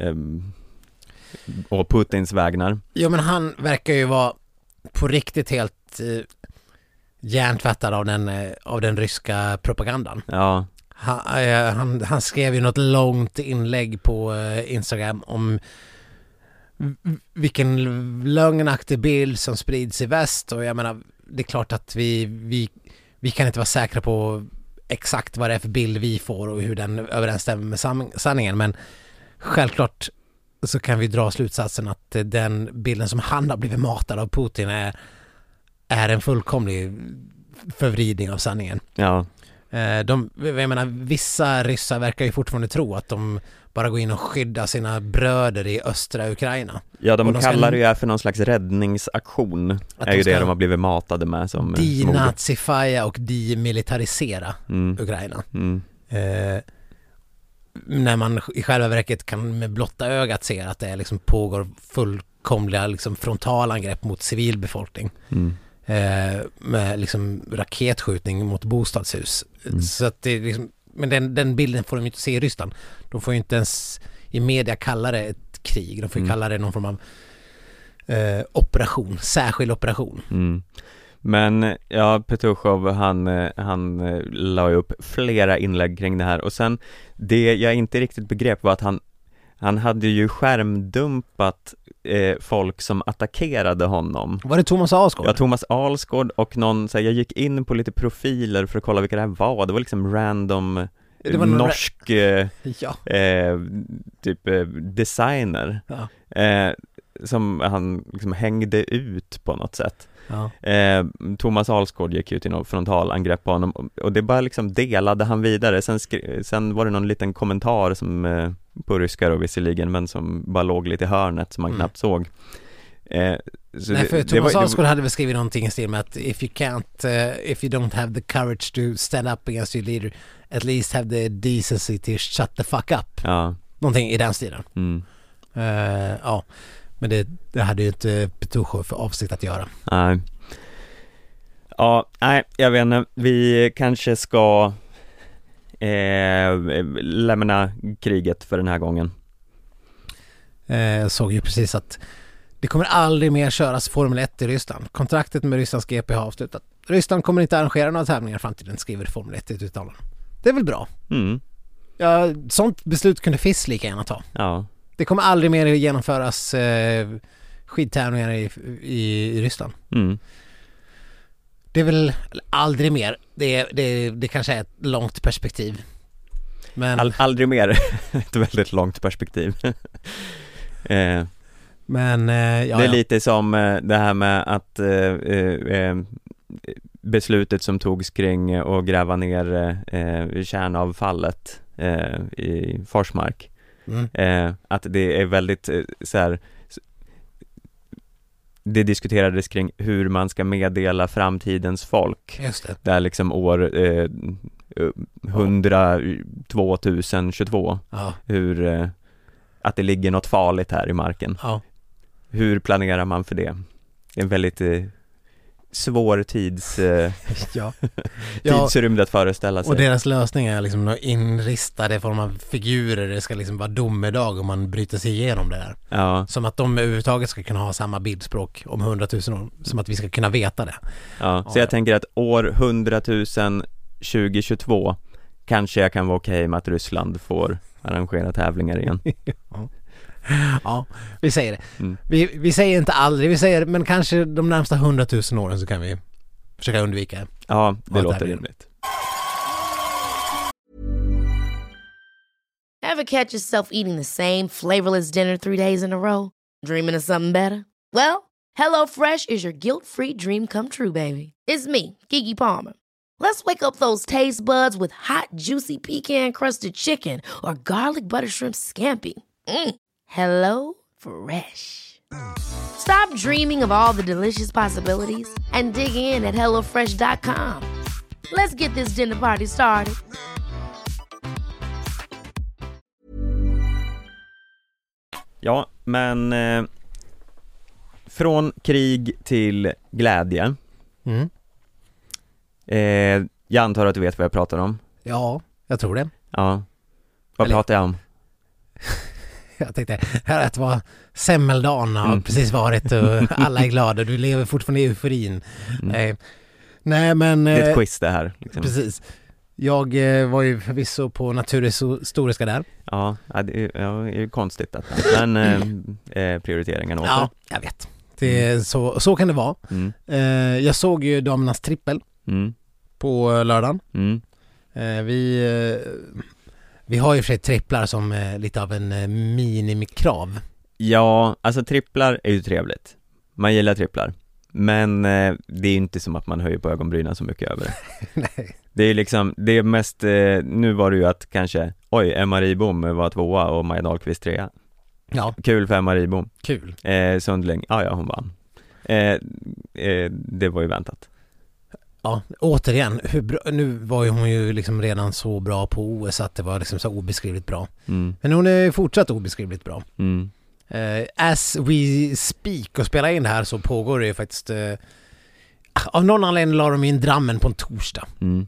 och Putins vägnar. Jo, men han verkar ju vara på riktigt helt hjärntvättad av den ryska propagandan. Ja. Han skrev ju något långt inlägg på Instagram om vilken lögnaktig bild som sprids i väst, och jag menar, det är klart att vi kan inte vara säkra på exakt vad det är för bild vi får och hur den överensstämmer med sanningen, men självklart så kan vi dra slutsatsen att den bilden som han har blivit matad av Putin är en fullkomlig förvridning av sanningen. Ja. Jag menar, vissa ryssar verkar ju fortfarande tro att de bara går in och skyddar sina bröder i östra Ukraina. Ja, de kallar det ju för någon slags räddningsaktion. Är ju det de har blivit matade med som denazifia och demilitarisera Ukraina. När man i själva verket kan med blotta ögat se att det liksom pågår fullkomliga liksom frontalangrepp mot civilbefolkning. Med liksom raketskjutning mot bostadshus. Så att det liksom, men den bilden får de inte se i Ryssland. De får ju inte ens i media kalla det ett krig. De får ju kalla det någon form av operation, särskild operation. Men ja, Petushov han la upp flera inlägg kring det här, och sen det jag inte riktigt begrep var att Han hade ju skärmdumpat folk som attackerade honom. Var det Thomas Alsgaard? Ja, Thomas Alsgaard och någon, så här, jag gick in på lite profiler för att kolla vilka det här var. Det var liksom random norsk typ designer som han liksom hängde ut på något sätt. Ja. Thomas Alsgaard gick ut i någon frontalangrepp på honom och det bara liksom delade han vidare. Sen var det någon liten kommentar som på ryska då visserligen, men som bara låg lite i hörnet som man knappt såg. Nej, för Thomas Alsgaard hade väl skrivit någonting i stil med att if you don't have the courage to stand up against your leader, at least have the decency to shut the fuck up. Ja. Någonting i den stilen. Men det hade ju inte Petrushov för avsikt att göra. Nej. Ja, nej, jag vet inte. Vi kanske ska lämna kriget för den här gången. Jag såg ju precis att det kommer aldrig mer köras Formel 1 i Ryssland. Kontraktet med Rysslands GP har avslutat. Ryssland kommer inte arrangera några tävlingar i framtiden, skriver Formel 1 i ett uttalande. Det är väl bra? Ja, sånt beslut kunde FIS lika gärna ta. Ja. Det kommer aldrig mer genomföras skidtävlingar i Ryssland. Det är väl aldrig mer. Det kanske är ett långt perspektiv. Men aldrig mer. Ett väldigt långt perspektiv. Men det är lite som det här med att beslutet som togs kring att gräva ner kärnavfallet i Forsmark. Att det är väldigt så här, det diskuterades kring hur man ska meddela framtidens folk. Just det. Där liksom år 2022 hur att det ligger något farligt här i marken. Hur planerar man för det? Det är en väldigt svår tidsrymd att föreställa sig. Och deras lösning är liksom inristade i form av figurer. Det ska liksom vara domedag om man bryter sig igenom det där. Ja. Som att de överhuvudtaget ska kunna ha samma bildspråk om 100 000 år. Som att vi ska kunna veta det. Ja, så jag tänker att år 100 000 2022 kanske jag kan vara okej med att Ryssland får arrangera tävlingar igen. Ja, vi säger det. Vi säger inte aldrig, vi säger men kanske de närmsta 100 000 åren så kan vi försöka undvika. Ja, det låter rimligt. Ever catch yourself eating the same flavorless dinner 3 days in a row? Dreaming of something better? Well, HelloFresh is your guilt-free dream come true, baby. It's me, Keke Palmer. Let's wake up those taste buds with hot, juicy pecan-crusted chicken or garlic butter shrimp scampi. Hello Fresh. Stop dreaming of all the delicious possibilities and dig in at HelloFresh.com. Let's get this dinner party started. Ja, men från krig till glädje. Jag antar att du vet vad jag pratar om. Ja, jag tror det. Ja. Vad pratar jag om? Jag tänkte, här att vara semmeldagen har precis varit och alla är glada. Du lever fortfarande i euforin. Nej, men... Det är ett quiz det här. Liksom. Precis. Jag var ju förvisso på Naturhistoriska där. Ja, det är ju konstigt att men prioriteringen åter. Ja, jag vet. Det så kan det vara. Jag såg ju damernas trippel på lördagen. Vi har ju för sig tripplar som lite av en minimikrav. Ja, alltså tripplar är ju trevligt. Man gillar tripplar. Men det är inte som att man höjer på ögonbrynen så mycket över det. Nej. Det är liksom, det är mest, nu var det ju att kanske, Emma Ribom var 2:a och Maja Dahlqvist 3:a. Ja. Kul för Emma Ribom. Kul. Sundling, ja hon vann. Det var ju väntat. Ja, återigen, nu var ju hon ju liksom redan så bra på OS att det var liksom så obeskrivligt bra. Men hon är fortsatt obeskrivligt bra. As we speak och spelar in det här så pågår det ju faktiskt av någon anledning la de in Drammen på en torsdag.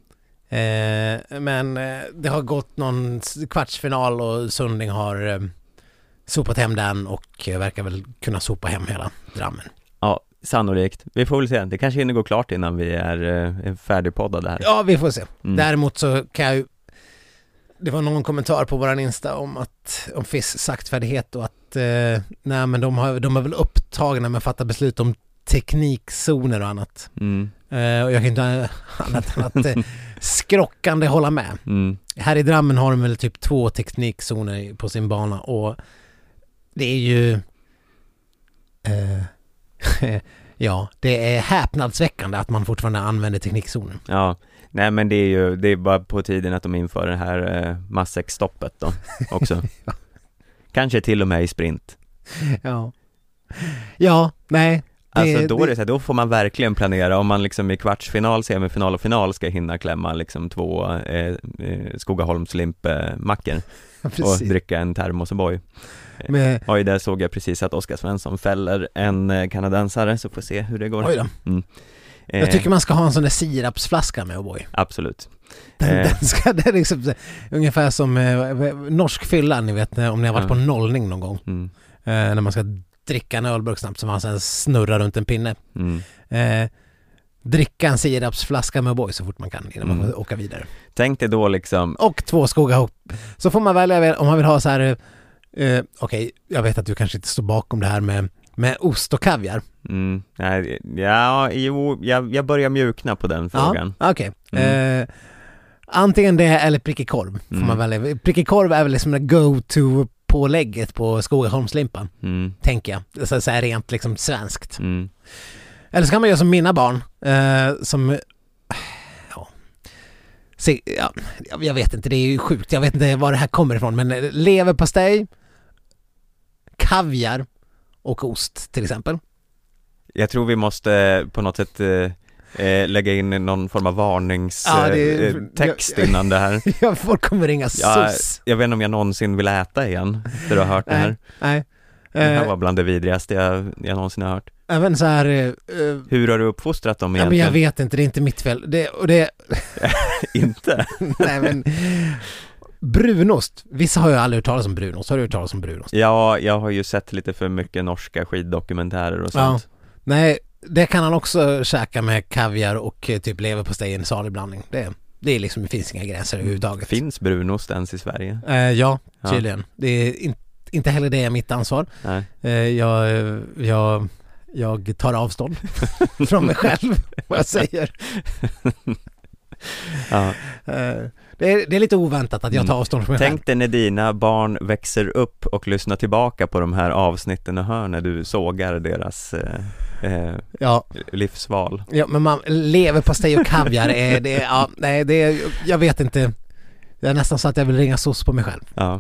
Men det har gått någon kvartsfinal och Sundling har sopat hem den och verkar väl kunna sopa hem hela Drammen. Ja, sannolikt. Vi får väl se. Det kanske hinner gå klart innan vi är färdigpoddade här. Ja, vi får se. Däremot så kan jag ju Det var någon kommentar på våran Insta om FIS saktfärdighet och att nej, men de är väl upptagna med att fatta beslut om teknikzoner och annat. Och jag kan inte annat än att skrockande hålla med. Här i Drammen har de väl typ 2 teknikzoner på sin bana och det är ju ja, det är häpnadsväckande att man fortfarande använder teknikzoner. Ja, nej men det är bara på tiden att de inför det här massäckstoppet då också. Ja. Kanske till och med i sprint. Ja, nej. Alltså då får man verkligen planera om man liksom i kvartsfinal, semifinal och final ska hinna klämma liksom 2 Skogaholmslimpmackor och dricka en termos och boy. Och där såg jag precis att Oskar Svensson fäller en kanadensare, så får se hur det går. Oj då. Jag tycker man ska ha en sån där sirapsflaska med O'boy. Absolut. Den ska, det är liksom ungefär som norsk fylla, ni vet, om ni har varit på nollning någon gång. När man ska dricka en ölburk snabbt som man sen snurrar runt en pinne. Dricka en sirapsflaska med O'boy så fort man kan innan man åka vidare. Tänk dig då liksom... Och 2 Skogaholm. Så får man välja om man vill ha så här... Okej, jag vet att du kanske inte står bakom det här med ost och kaviar. Jag börjar mjukna på den frågan. Okej. Antingen det eller prickig korv får man välja. Prickig korv är väl liksom en go-to pålägget på Skogaholmslimpan, tänker jag. Så här rent liksom svenskt. Eller så kan man göra som mina barn som jag vet inte, det är ju sjukt. Jag vet inte var det här kommer ifrån, men leverpastej, kaviar och ost till exempel. Jag tror vi måste på något sätt lägga in någon form av varningstext innan det här. Ja, folk kommer ringa sus. Jag vet inte om jag någonsin vill äta igen efter att ha hört det här. Nej. Det här var bland det vidrigaste jag någonsin har hört. Även så här... hur har du uppfostrat dem egentligen? Men jag vet inte, det är inte mitt fel. Det... Inte? Nej, men... Brunost. Vissa har ju aldrig hört talas om brunost. Har du hört talas om brunost? Ja, jag har ju sett lite för mycket norska skiddokumentärer och sånt. Ja. Nej, det kan han också käka med kaviar och typ leverpastej i en salig blandning. Det är liksom, det finns inga gränser överhuvudtaget. Finns brunost ens i Sverige? Ja, tydligen. Det är inte heller det är mitt ansvar. Nej. Jag tar avstånd från mig själv, vad jag säger. Ja. Det är lite oväntat att jag tar avstånd från mig själv. Tänk dig när dina barn växer upp och lyssnar tillbaka på de här avsnitten och hör när du sågar deras livsval. Ja, men man leverpastej och kaviar jag vet inte. Jag är nästan så att jag vill ringa SOS på mig själv. Ja.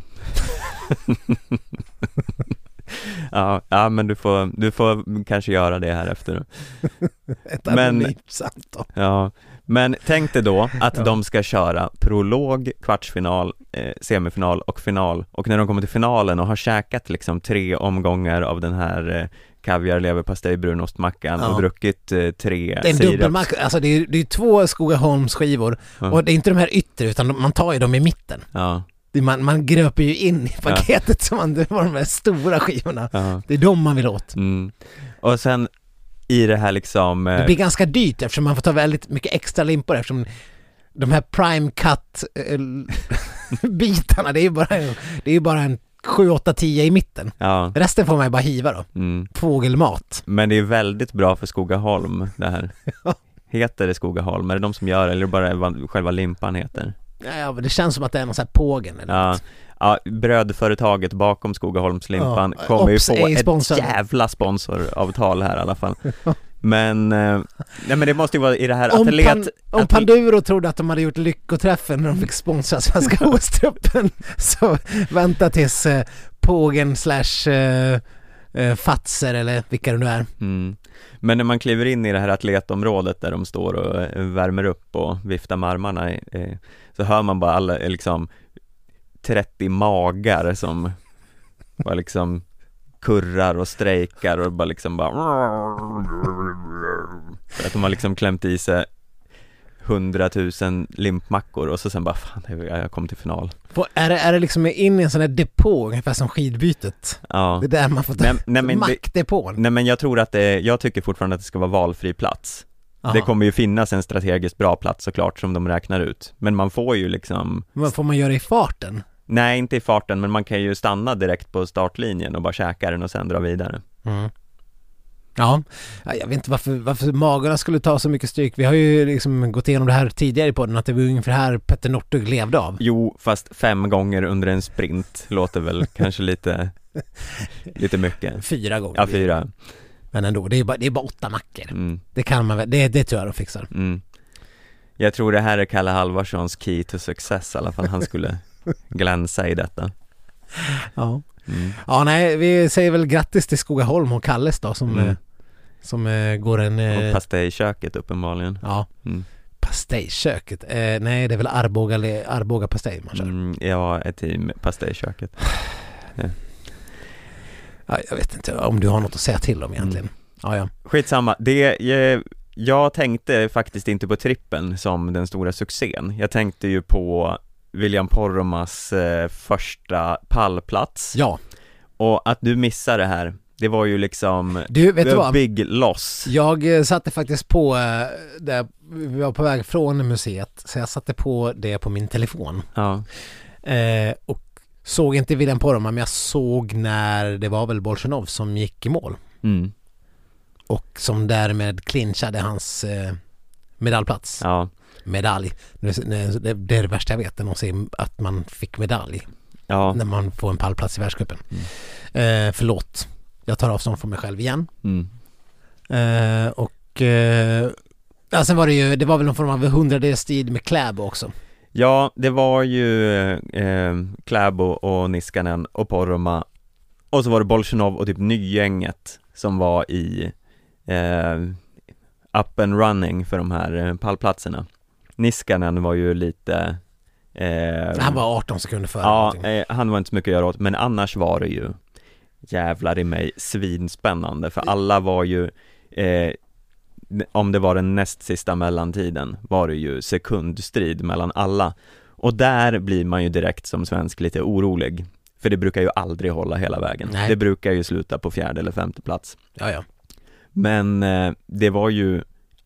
Ja, men du får kanske göra det här efter. Ett anonymt samtal. Ja, men tänk dig då att de ska köra prolog, kvartsfinal, semifinal och final. Och när de kommer till finalen och har käkat liksom 3 omgångar av den här kaviar, leverpastej, brunostmackan och druckit 3 siraps. Det är en dubbelmacka, alltså det är 2 Skogaholmsskivor och det är inte de här yttre utan man tar ju dem i mitten. Ja. Man gröper ju in i paketet som det var de här stora skivorna. Det är de man vill åt. Och sen i det här liksom... Det blir ganska dyrt eftersom man får ta väldigt mycket extra limpor eftersom de här prime cut bitarna, det är ju bara en 7, 8, 10 i mitten. Ja. Resten får man ju bara hiva då. Fågelmat. Men det är väldigt bra för Skogaholm det här. Heter det Skogaholm? Är det de som gör eller bara själva limpan heter? Ja, men det känns som att det är någon sån här pågen eller något. Ja, brödföretaget bakom Skogaholmslimpan kommer ju få ett jävla sponsoravtal här i alla fall. Men men det måste ju vara i det här om Panduro trodde att de hade gjort lyckoträffen när de fick sponsra Svenska OS-truppen, så vänta tills pågen / Fatser eller vilka det nu är. Men när man kliver in i det här atletområdet där de står och värmer upp och viftar med armarna så hör man bara alla liksom 30 magar som bara liksom kurrar och strejkar och bara liksom för att de har liksom klämt i sig 100 000 limpmackor och så sen bara fan, jag kom till final. Är det liksom in i en sån här depå ungefär som skidbytet? Ja. Det är där man får ta mackdepån. Nej, men jag tror att jag tycker fortfarande att det ska vara valfri plats. Det kommer ju finnas en strategiskt bra plats såklart som de räknar ut. Men man får ju liksom... Men får man göra i farten? Nej, inte i farten, men man kan ju stanna direkt på startlinjen och bara käka den och sen dra vidare. Ja, jag vet inte varför magarna skulle ta så mycket stryk. Vi har ju liksom gått igenom det här tidigare i podden, att det var ungefär här Petter Northug levde av. Jo, fast 5 gånger under en sprint låter väl kanske lite mycket. 4 gånger. Ja, 4. Men ändå, det är bara 8 mackor. Det kan man väl, det tror jag de fixar. Jag tror det här är Kalle Halvarssons key to success i alla fall. Han skulle glänsa i detta. Ja. Ja, nej, vi säger väl grattis till Skogaholm och Kalles då som går en... Och pastejköket uppenbarligen. Ja, pastejköket. Nej, det är väl Arboga pastej man kör. Ja, ett team pastejköket. Ja, jag vet inte om du har något att säga till om egentligen. Ja. Skitsamma. Jag tänkte faktiskt inte på trippen som den stora succén. Jag tänkte ju på William Poromas första pallplats. Ja. Och att du missar det här, det var ju liksom big loss. Jag satte faktiskt på där vi var på väg från museet, så jag satte på det på min telefon. Ja. Och såg inte William Poromaa, men jag såg när det var väl Bolsjunov som gick i mål. Och som därmed clinchade hans medaljplats. Ja. Medalj. Det är det värsta jag vet, att man fick medalj. Ja. När man får en pallplats i världscupen. Förlåt. Jag tar avstånd från mig själv igen. Sen var det var väl någon form av 100-dels tid med Kläbo också. Ja, det var ju Kläbo och Niskanen och Poromaa. Och så var det Bolsjunov och typ Nygänget som var i up and running för de här pallplatserna. Niskanen var ju lite... han var 18 sekunder före. Ja, han var inte så mycket att göra åt. Men annars var det ju jävlar i mig svinspännande. För alla var ju... om det var den näst sista mellantiden var det ju sekundstrid mellan alla. Och där blir man ju direkt som svensk lite orolig. För det brukar ju aldrig hålla hela vägen. Nej. Det brukar ju sluta på 4:e eller 5:e plats. Ja. Men det var ju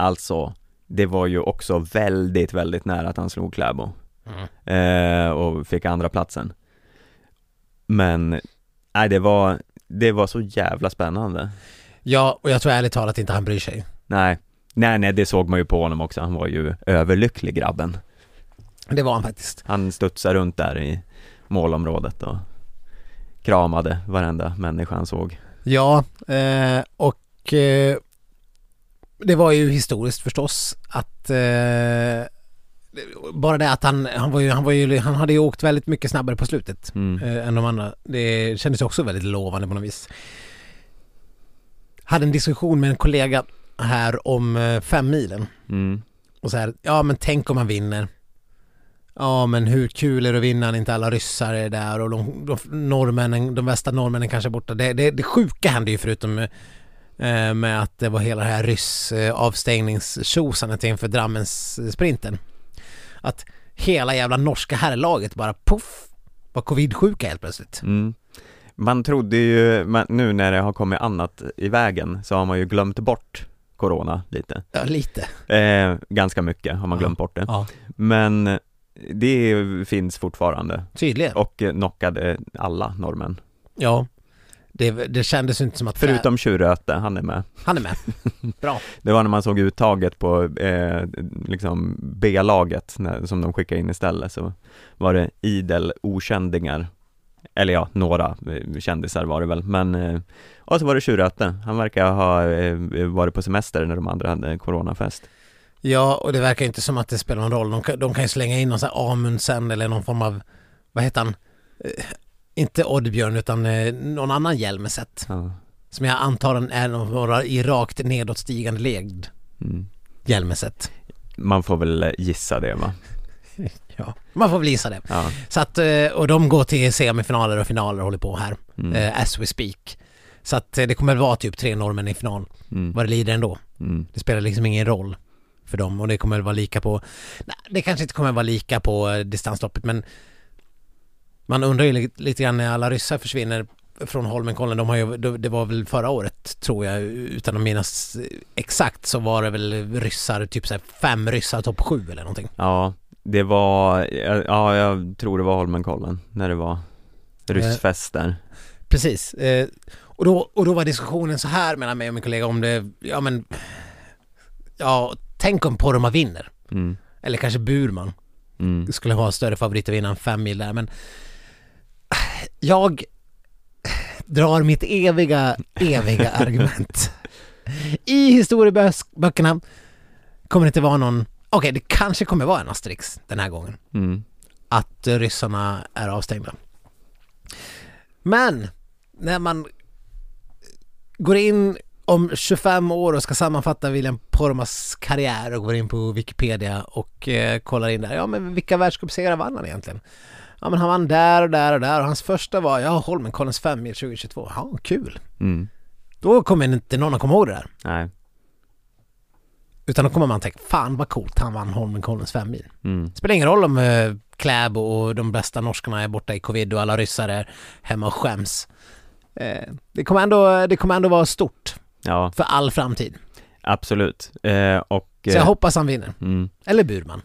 också väldigt, väldigt nära att han slog Kläbo. Och fick andra platsen. Men nej, det var så jävla spännande. Ja, och jag tror ärligt talat inte han bryr sig. Nej, det såg man ju på honom också. Han var ju överlycklig, grabben. Det var han faktiskt. Han studsade runt där i målområdet och kramade varenda människa han såg. Ja, och det var ju historiskt förstås att bara det att han hade ju åkt väldigt mycket snabbare på slutet än de andra. Det kändes också väldigt lovande på något vis. Hade en diskussion med en kollega här om 5 milen. Och så här, ja men tänk om man vinner. Ja men hur kul är det att vinna när inte alla ryssar är där och de västra norrmännen kanske är borta. Det sjuka hände ju förutom med att det var hela det här avstängningstjosandet inför Drammens sprinten. Att hela jävla norska herrlaget bara puff var covid-sjuka helt plötsligt. Man trodde ju, nu när det har kommit annat i vägen så har man ju glömt bort corona lite. Ja, lite. Ganska mycket har man glömt bort det. Ja. Men det finns fortfarande. Tydligen. Och knockade alla norrmän. Ja. Det kändes inte som att... Förutom Tjuröte, han är med. Han är med. Bra. Det var när man såg uttaget på liksom B-laget som de skickade in istället, så var det idel okändingar. Eller ja, några kändisar var det väl. Men, och så var det Tjuröte. Han verkar ha varit på semester när de andra hade coronafest. Ja, och det verkar inte som att det spelar någon roll. De kan ju slänga in någon sån här Amundsen eller någon form av, vad heter han? Inte Oddbjörn utan någon annan Hjelmeset. Ja. Som jag antar är några i rakt nedåtstigande led. Hjelmeset. Man får väl gissa det, va? Ja, man får väl gissa det. Ja. Så att, och de går till semifinaler och finaler och håller på här. As we speak. Så att det kommer vara typ 3 norrmän i final. Vad det lider ändå. Det spelar liksom ingen roll för dem. Och det kommer vara lika på... Nej, det kanske inte kommer vara lika på distansloppet, men man undrar ju lite grann när alla ryssar försvinner. från Holmenkollen, de har ju, det var väl förra året tror jag, utan att minnas exakt, så var det väl ryssar, typ så här 5 ryssar topp 7 eller någonting. Ja, det var, ja, jag tror det var Holmenkollen när det var ryssfest där. Precis. Och då var diskussionen så här mellan mig och min kollega om det, tänk om Poromaa vinner. Eller kanske Burman. Det skulle vara större favorit att vinna en 5 mil där, men jag drar mitt eviga argument. I historieböckerna kommer det inte vara någon, det kanske kommer vara en asterisk den här gången. Att ryssarna är avstängda. Men när man går in om 25 år och ska sammanfatta William Poromaas karriär och går in på Wikipedia och kollar in där, men vilka världscupsegrar vann han egentligen? Ja, men han vann där och där och där, och hans första var Holmenkollens 5 mil 2022. Ja, kul. Då kommer inte någon att komma ihåg det där. Nej. Utan då kommer man tänka, fan vad coolt, han vann Holmenkollens 5 mil. Spelar ingen roll om Kläb och de bästa norskarna är borta i covid och alla ryssar är hemma och skäms. Det kommer ändå vara stort för all framtid. Absolut. Så jag hoppas han vinner. Eller Burman.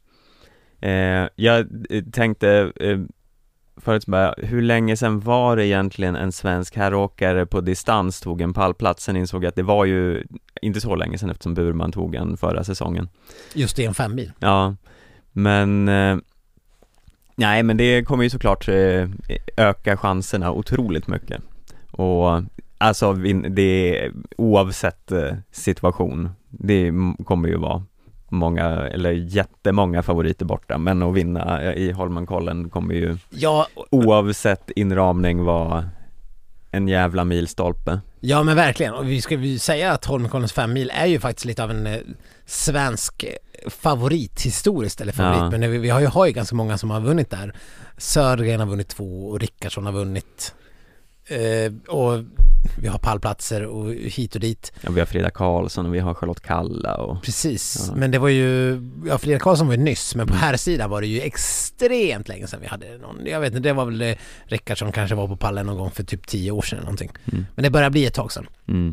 Jag tänkte förut bara, hur länge sedan var det egentligen en svensk herråkare på distans tog en pallplats? Sen insåg jag att det var ju inte så länge sedan, eftersom Burman tog en förra säsongen. Just det, en 5 mil. Ja, men nej, men det kommer ju såklart öka chanserna otroligt mycket. Och alltså det är, oavsett situation, det kommer ju vara många eller jättemånga favoriter borta, men att vinna i Holmenkollen kommer ju oavsett inramning vara en jävla milstolpe. Ja, men verkligen. Och vi ska ju säga att Holmenkollens 5 mil är ju faktiskt lite av en svensk favorit historiskt, eller favorit, men vi har ju ganska många som har vunnit där. Södergren har vunnit 2 och Rickardsson har vunnit, och vi har pallplatser och hit och dit. Ja, vi har Frida Karlsson och vi har Charlotte Kalla och... Precis, men det var ju... Ja, Frida Karlsson var ju nyss, men på här sidan var det ju extremt länge sedan vi hade någon. Jag vet inte, det var väl Rickardsson kanske var på pallen någon gång för typ 10 år sedan eller någonting. Men det börjar bli ett tag sedan.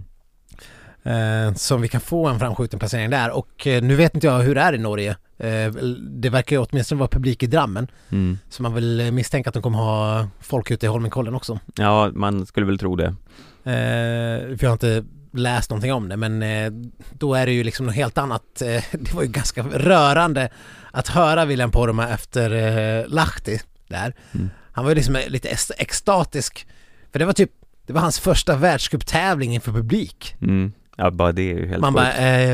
Så vi kan få en framskjuten placering där. Och nu vet inte jag hur det är i Norge. Det verkar ju åtminstone vara publik i Drammen. Så man vill misstänka att de kommer ha folk ute i Holmenkollen också. Ja, man skulle väl tro det. För jag har inte läst någonting om det, men då är det ju liksom något helt annat. Det var ju ganska rörande att höra William Poromaa efter Lahti där. Han var ju liksom lite extatisk, för det var hans första världscuptävling inför publik. Ja, bara det är ju helt man bara,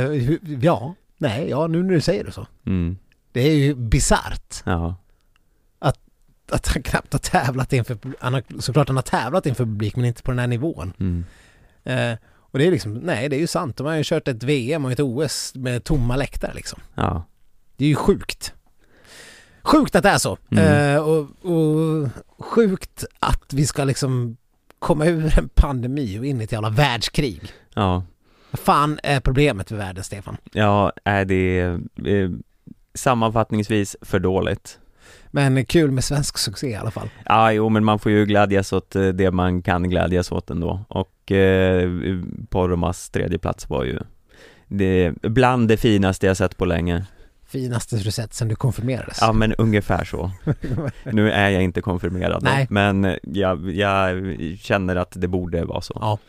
nu när du säger det så. Det är ju bizarrt. Ja. Att han knappt har tävlat inför, såklart han har tävlat inför publik, men inte på den här nivån. Och det är liksom, nej, det är ju sant. De har ju kört ett VM och ett OS med tomma läktare liksom. Ja. Det är ju sjukt. Sjukt att det är så. Och sjukt att vi ska liksom komma ur en pandemi och in i ett jävla världskrig. Ja. Vad fan är problemet med världen, Stefan? Ja, är det sammanfattningsvis för dåligt. Men kul med svensk succé i alla fall. Ja, jo, men man får ju glädjas åt det man kan glädjas åt ändå. Och Poromaas 3:e plats var ju bland det finaste jag sett på länge. Finaste du sett sen du konfirmerades? Ja, men ungefär så. Nu är jag inte konfirmerad. Nej. Men jag känner att det borde vara så. Ja.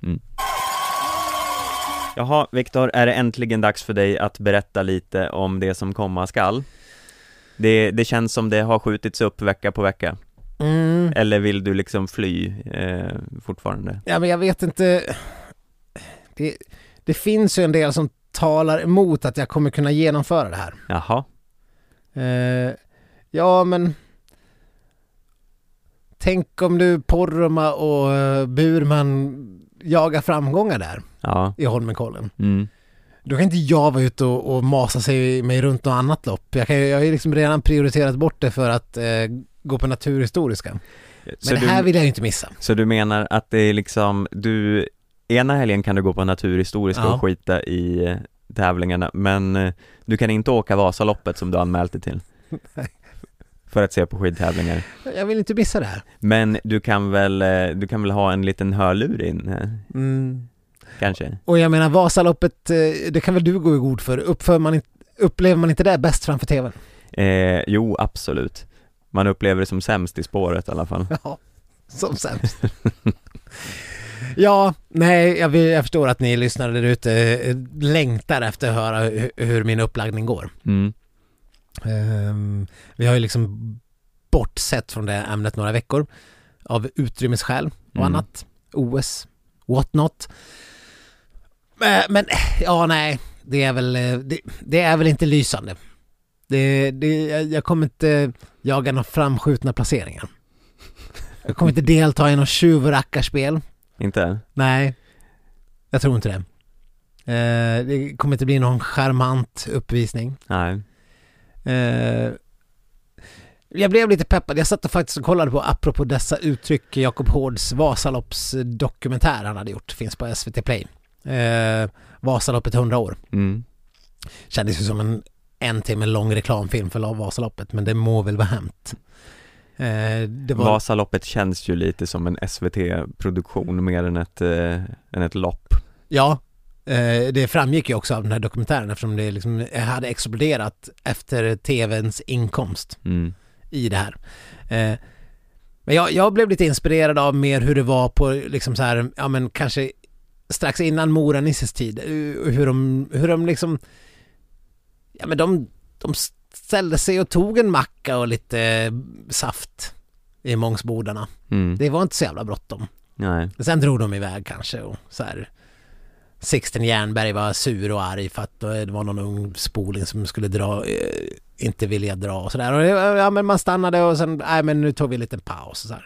Jaha, Viktor, är det äntligen dags för dig att berätta lite om det som komma skall? Det känns som det har skjutits upp vecka på vecka. Eller vill du liksom fly fortfarande? Ja, men jag vet inte. Det finns ju en del som talar emot att jag kommer kunna genomföra det här. Jaha. Ja, men tänk om du Poromaa och Burman jagar framgångar där i Holmenkollen. Då kan inte jag vara ute och masa mig runt något annat lopp. Jag har ju liksom redan prioriterat bort det för att gå på naturhistoriska. Men så det här vill jag ju inte missa. Så du menar att det är liksom, ena helgen kan du gå på naturhistoriska och skita i tävlingarna, men du kan inte åka Vasaloppet som du anmält dig till? Nej. för att se på skidtävlingar. Jag vill inte missa det här. Men du kan väl ha en liten hörlur in? Kanske. Och jag menar, Vasaloppet, det kan väl du gå i god för. Upplever man inte det bäst framför tvn? Jo, absolut. Man upplever det som sämst i spåret i alla fall. Ja, som sämst. Ja, nej, jag förstår att ni lyssnare där ute längtar efter att höra hur min upplaggning går. Vi har ju liksom bortsett från det ämnet några veckor av utrymmesskäl och annat. OS, what not. Men ja, nej, det är väl inte lysande. Jag kommer inte jaga några framskjutna placeringar. Jag kommer inte delta i något tjuvrackarspel. Inte? Nej, jag tror inte det. Det kommer inte bli någon charmant uppvisning. Nej. Jag blev lite peppad. Jag satt och faktiskt kollade på, apropå dessa uttryck, Jakob Hårds Vasalopps dokumentär han hade gjort. Finns på SVT Play. Vasaloppet 100 år. Kändes ju som en timme lång reklamfilm för Vasaloppet, men det må väl vara hämt. Vasaloppet känns ju lite som en SVT-produktion mer än ett lopp. Ja, det framgick ju också av den här dokumentären eftersom det liksom hade exploderat efter tvns inkomst i det här. Men jag blev lite inspirerad av mer hur det var på liksom så här, ja men kanske strax innan Mora-Nisses tid, hur de liksom, ja men de ställde sig och tog en macka och lite saft i Mångsbodarna. Det var inte så jävla bråttom. Nej. Sen drog de iväg kanske och så här. Sixten Jernberg var sur och arg för att det var någon ung spoling som skulle dra, inte vilja dra och sådär. Och ja, men man stannade och sen, nej men nu tog vi en liten paus och så här.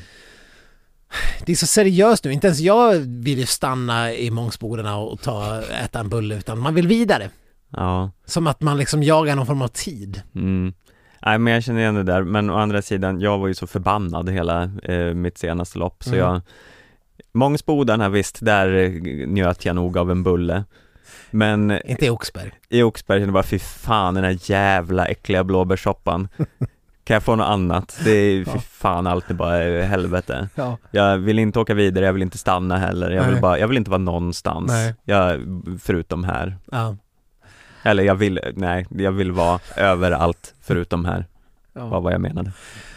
Det är så seriöst nu. Inte ens jag vill ju stanna i Mångsbodarna och äta en bulle, utan man vill vidare. Ja. Som att man liksom jagar någon form av tid. Nej, men jag känner igen det där. Men å andra sidan, jag var ju så förbannad hela mitt senaste lopp. Så Mångsbodarna, visst, där njöt jag nog av en bulle. Men inte i Oxberg. I Oxberg kände jag bara, fy fan, den här jävla äckliga blåbärssoppan. Kan jag få något annat? Det är fy fan, allt är bara helvete. Ja. Jag vill inte åka vidare, jag vill inte stanna heller. Jag vill inte vara någonstans. Förutom här. Ja. Eller jag vill vara överallt förutom här. Var vad jag menade.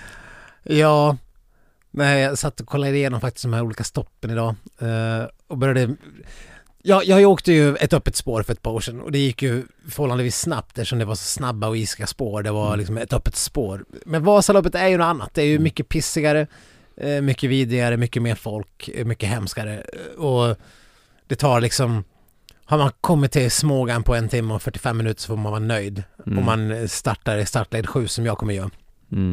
Ja. Nej, jag satt och kollade igenom faktiskt de här olika stoppen idag. Och började... Jag åkte ju ett öppet spår för ett par år sedan och det gick ju förhållandevis snabbt eftersom det var så snabba och iska spår. Det var liksom ett öppet spår. Men Vasaloppet är ju något annat. Det är ju mycket pissigare, mycket vidrigare, mycket mer folk, mycket hemskare. Och det tar liksom... Har man kommit till Smågan på 1 timme och 45 minuter så får man vara nöjd. Om man startar i startled 7 som jag kommer göra.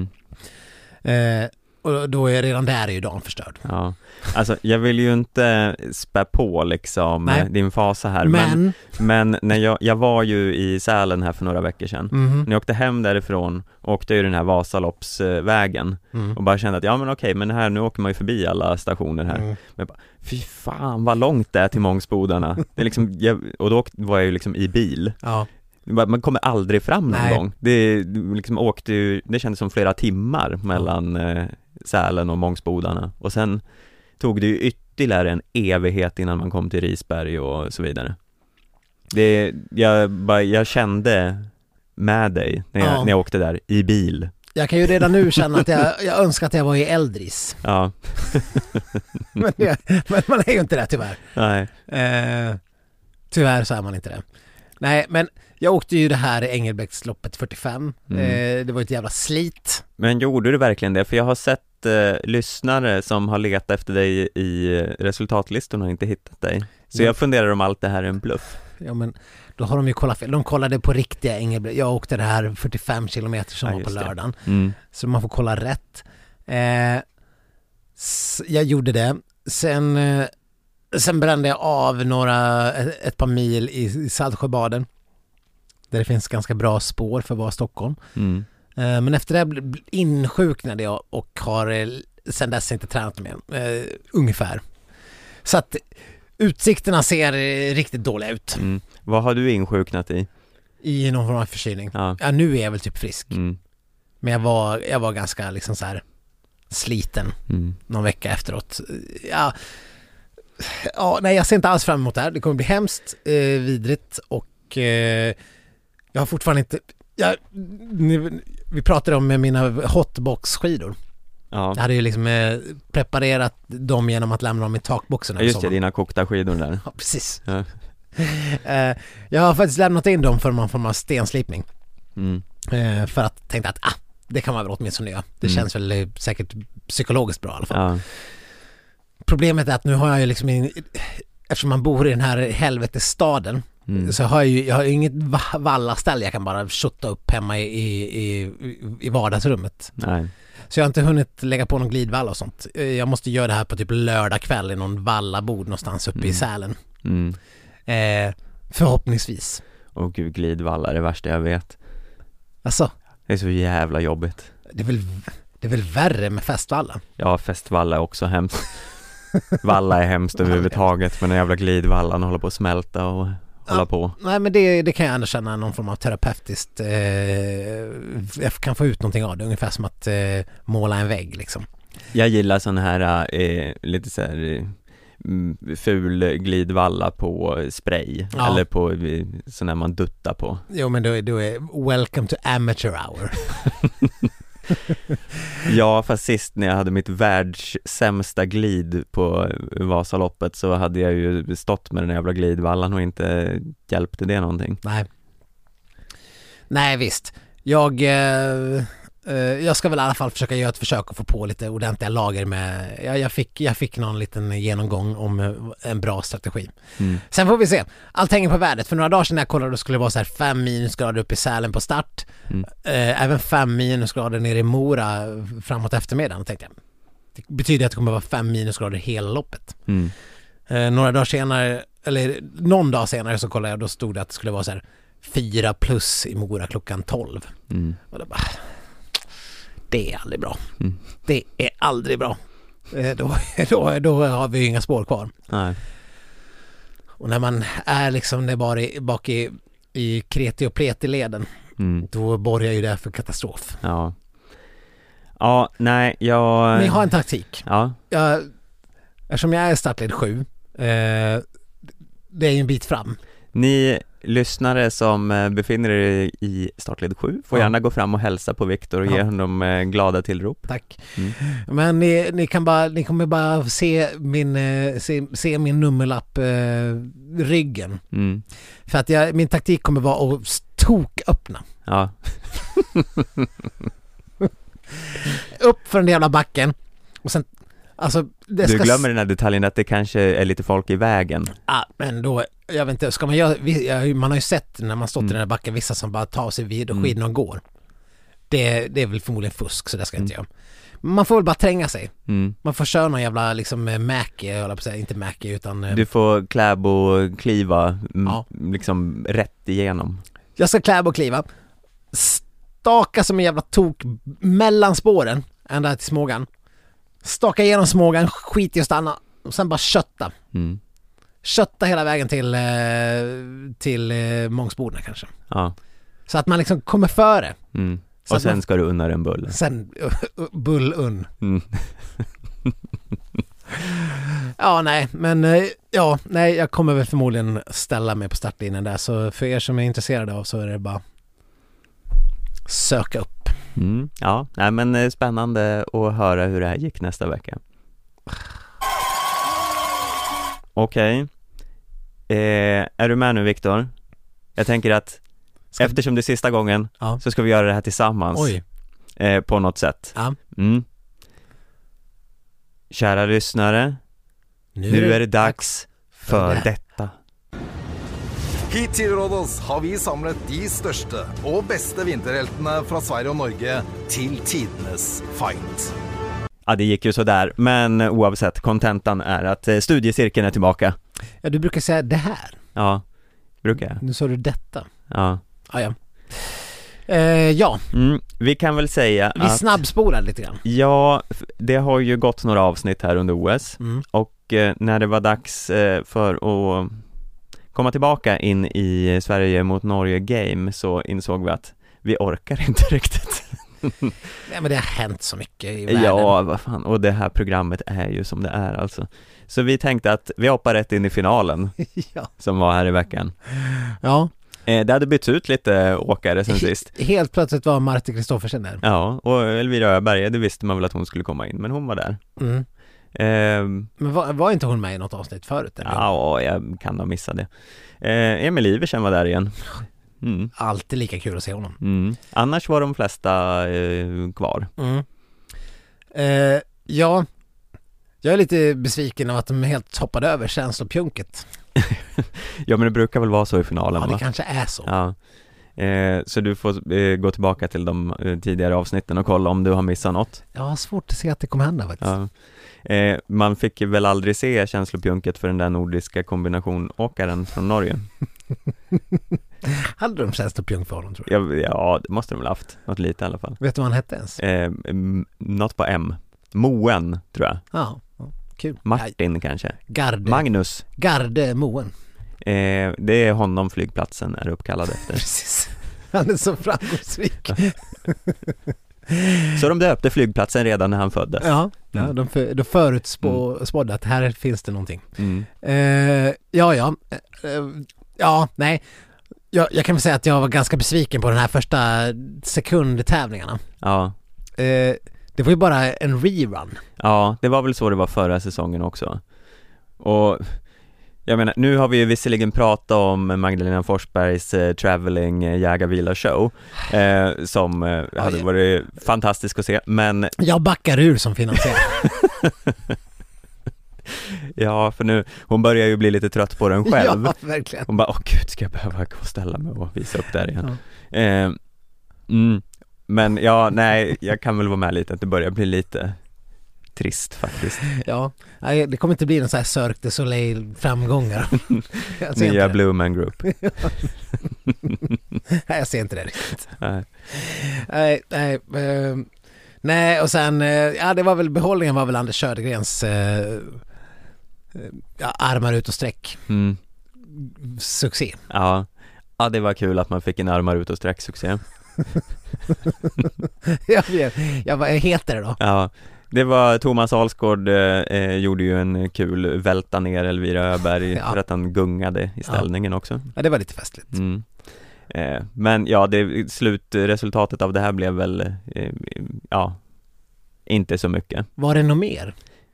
Och då är redan där är ju dagen förstörd. Ja. Alltså jag vill ju inte spä på liksom din fasa här. Men när jag var ju i Sälen här för några veckor sedan. När jag åkte hem därifrån åkte ju den här Vasaloppsvägen och bara kände att ja men okej, men här nu åker man ju förbi alla stationer här. Men bara, fy fan vad långt det är till Mångsbodarna. Det är liksom, och då var jag ju liksom i bil. Ja. Man kommer aldrig fram någon gång. Det liksom det kändes som flera timmar mellan Sälen och Mångsbodarna. Och sen tog det ju ytterligare en evighet innan man kom till Risberg och så vidare. Jag kände med dig när jag åkte där i bil. Jag kan ju redan nu känna att jag önskar att jag var i Eldris. Ja. men man är ju inte det tyvärr. Nej. Tyvärr så är man inte det. Nej, men jag åkte ju det här Engelbrektsloppet 45. Det var ett jävla slit. Men gjorde du verkligen det? För jag har sett lyssnare som har letat efter dig i resultatlistorna och inte hittat dig. Så jag funderar om allt det här är en bluff. Ja, men då har de ju kollat fel. De kollade på riktiga Engelbrekt. Jag åkte det här 45 kilometer som var på lördagen. Så man får kolla rätt. Jag gjorde det. Sen brände jag av ett par mil i Saltsjöbaden. Där det finns ganska bra spår för att vara Stockholm. Men efter det insjuknade jag och har sen dess inte tränat mer. Ungefär. Så att utsikterna ser riktigt dåliga ut. Vad har du insjuknat i? I någon form av förkylning. Ja, nu är jag väl typ frisk. Men jag var ganska liksom så här sliten någon vecka efteråt. Nej, jag ser inte alls fram emot det här. Det kommer bli hemskt, vidrigt och jag har fortfarande inte... vi pratade om mina hotbox-skidor. Ja. Jag hade ju liksom preparerat dem genom att lämna dem i takboxen. Ja, just det, dina kokta skidor där. Ja, precis. Ja. Jag har faktiskt lämnat in dem för någon form av stenslipning. För att tänkte att det kan man väl åtminstone göra. Det känns väl säkert psykologiskt bra i alla fall. Ja. Problemet är att nu har jag ju liksom eftersom man bor i den här helvetesstaden så har jag har inget vallaställ jag kan bara skjuta upp hemma i vardagsrummet. Nej. Så jag har inte hunnit lägga på någon glidvalla och sånt. Jag måste göra det här på typ lördag kväll i någon vallabord någonstans uppe i Sälen. Förhoppningsvis. Åh gud, glidvalla är det värsta jag vet. Alltså? Det är så jävla jobbigt. Det är väl värre med festvalla? Ja, festvalla är också hemskt. Valla är hemskt överhuvudtaget, men den jävla glidvallan håller på att smälta och hålla på. Nej, men det kan jag ändå känna någon form av terapeutiskt jag kan få ut någonting av det, ungefär som att måla en vägg liksom. Jag gillar sån här lite så här ful glidvalla på spray eller på sån här man duttar på. Jo, men då är welcome to amateur hour. Ja, fast sist när jag hade mitt världssämsta glid på Vasaloppet så hade jag ju stått med den jävla glidvallan och inte hjälpte det någonting. Nej, visst. Jag ska väl i alla fall försöka göra ett försök att få på lite ordentliga lager med. Jag fick någon liten genomgång om en bra strategi. Sen får vi se. Allt hänger på vädret. För några dagar sedan när jag kollade då skulle det vara så här 5 minusgrader uppe i Sälen på start. Även 5 minusgrader nere i Mora framåt eftermiddagen. Tänkte jag. Det betyder att det kommer att vara 5 minusgrader hela loppet. Några dagar senare, eller någon dag senare så kollade jag, då stod det att det skulle vara så här 4 plus i Mora klockan 12. Och det bara... Det är aldrig bra. Det är aldrig bra. Då har vi inga spår kvar. Nej. Och när man är liksom bak i kreti och pleti-leden då borgar ju det för katastrof. Ja. Ja, nej, Ni har en taktik. Ja. Eftersom jag är startled 7 det är ju en bit fram. Ni lyssnare som befinner er i startled 7 får gärna gå fram och hälsa på Viktor och ge honom glada tillrop. Tack. Men ni kommer bara se min nummerlapp ryggen. För att min taktik kommer vara att öppna. Ja. Upp för den jävla backen och sen du glömmer den här detaljen att det kanske är lite folk i vägen. Men då, jag vet inte, ska man man har ju sett när man stått i den här backen vissa som bara tar sig vid och skidorna går. Det är väl förmodligen fusk, så det ska jag inte göra. Man får väl bara tränga sig. Man får köra någon jävla liksom mäke, eller på säga, inte mäke utan du får kläb och kliva liksom rätt igenom. Jag ska kläb och kliva. Staka som en jävla tok mellan spåren ända till Smågan. Staka igenom Smågan, skit i att stanna och sen bara kötta. Kötta hela vägen till Mångsbodarna kanske. Ja. Så att man liksom kommer före. Och sen ska du unna en bull. Sen bull-unn. Jag kommer väl förmodligen ställa mig på startlinjen där. Så för er som är intresserade av så är det bara söka upp. Ja, nej, men spännande att höra hur det här gick nästa vecka. Okej. Är du med nu, Viktor? Jag tänker att eftersom det är sista gången så ska vi göra det här tillsammans. Oj. På något sätt. Ja. Kära lyssnare, nu är det dags för detta. Hit till Rhodos har vi samlat de största och bästa vinterhjältarna från Sverige och Norge till tidernas fight. Ja, det gick ju så där, men oavsett, kontentan är att studiecirkeln är tillbaka. Ja, du brukar säga det här. Ja, brukar jag. Nu sa du detta. Ja. Ja. Vi kan väl säga vi snabbspolar lite grann. Ja, det har ju gått några avsnitt här under OS. Och när det var dags för att komma tillbaka in i Sverige mot Norge game så insåg vi att vi orkar inte riktigt. Nej, men det har hänt så mycket i världen. Ja, vad fan. Och det här programmet är ju som det är alltså. Så vi tänkte att vi hoppar rätt in i finalen som var här i veckan. Ja. Det hade bytts ut lite åkare sen sist. Helt plötsligt var Marte Kristoffersen där. Ja, och Elvira Öberg, det visste man väl att hon skulle komma in, men hon var där. Men var inte hon med i något avsnitt förut? Eller? Ja, jag kan ha missat det. Emil Iversen var där igen. Alltid lika kul att se honom. Annars var de flesta kvar. Ja, jag är lite besviken av att de helt hoppade över känslopjunket. Ja, men det brukar väl vara så i finalen, va? Ja, det kanske är så. Ja. Så du får gå tillbaka till de tidigare avsnitten och kolla om du har missat något. Jag har svårt att se att det kommer hända faktiskt. Ja. Man fick väl aldrig se känslopjunket för den där nordiska kombinationåkaren från Norge. Hade de känslopjunk för honom, tror jag? Ja, det måste de väl haft. Något lite i alla fall. Vet du vad han hette ens? Något på M. Moen, tror jag. Ja, kul. Martin kanske. Garde. Magnus. Garde Moen. Det är honom flygplatsen är uppkallad efter. Precis. Han är så framgångsrik. Så de döpte flygplatsen redan när han föddes. Ja, de förutspådde att här finns det någonting. Nej. Jag kan väl säga att jag var ganska besviken på den här första sekundtävlingarna. Ja. Det var ju bara en rerun. Ja, det var väl så det var förra säsongen också. Och jag menar, nu har vi ju visserligen pratat om Magdalena Forsbergs traveling jägarvila show som hade varit fantastisk att se, men jag backar ur som finansiär. Ja, för nu, hon börjar ju bli lite trött på den själv. Ja, verkligen. Hon bara, gud, ska jag behöva ställa mig och visa upp där igen? Ja. Men ja, nej, jag kan väl vara med lite att det börjar bli lite trist faktiskt. Ja, det kommer inte bli någon så här Cirque du Soleil framgångar. Nya Blue Man Group. Nej, jag ser inte det riktigt. Nej, och sen det var väl behållningen var väl Anders Södergrens armar ut och sträck. Succé. Ja, det var kul att man fick en armar ut och sträck succé. Vad heter det då? Ja, det var Thomas Alsgaard gjorde ju en kul välta ner Elvira Öberg för att han gungade i ställningen också. Ja, det var lite festligt. Men ja, slutresultatet av det här blev väl inte så mycket. Var det något mer?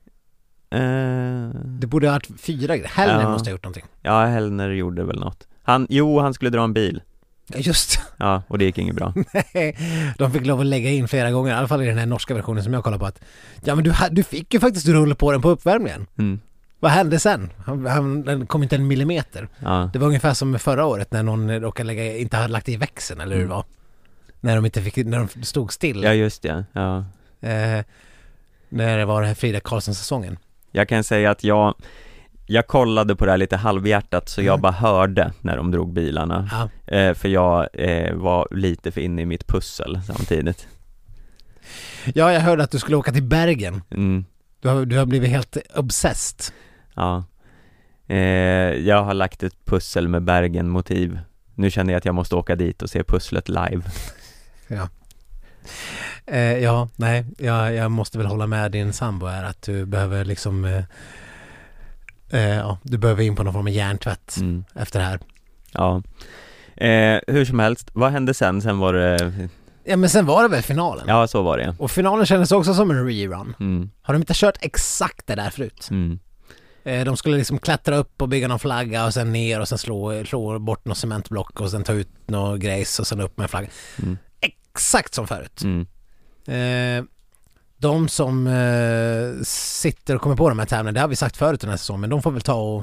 Det borde ha varit 4 grejer. Hellner måste ha gjort någonting. Ja, Hellner gjorde väl något. Han skulle dra en bil. Ja, just. Ja, och det gick inget bra. Nej, de fick lov att lägga in flera gånger, i alla fall i den här norska versionen som jag kollar på, att ja, men du fick ju faktiskt rulla på den på uppvärmningen. Vad hände sen? Han kom inte en millimeter. Ja. Det var ungefär som förra året när någon råkade inte hade lagt i växeln, eller hur det var. När de stod still. Ja, just det. Ja. När det var det här Frida Karlsson-säsongen. Jag kan säga att jag kollade på det här lite halvhjärtat, så jag bara hörde när de drog bilarna. Ja. För jag var lite för inne i mitt pussel samtidigt. Ja, jag hörde att du skulle åka till Bergen. Du har blivit helt obsessed. Ja. Jag har lagt ett pussel med Bergen-motiv. Nu känner jag att jag måste åka dit och se pusslet live. Ja. Jag måste väl hålla med din sambo här att du behöver liksom du behöver in på någon form av hjärntvätt efter det här. Ja. Hur som helst, vad hände sen? Sen var det... Ja, men sen var det väl finalen. Ja, så var det. Och finalen kändes också som en rerun. Har de inte kört exakt det där förut? De skulle liksom klättra upp och bygga någon flagga och sen ner och sen slå bort något cementblock och sen ta ut något grejs och sen upp med en flagga. Exakt som förut. De som sitter och kommer på de här tävlingarna, det har vi sagt förut den här säsongen, men de får väl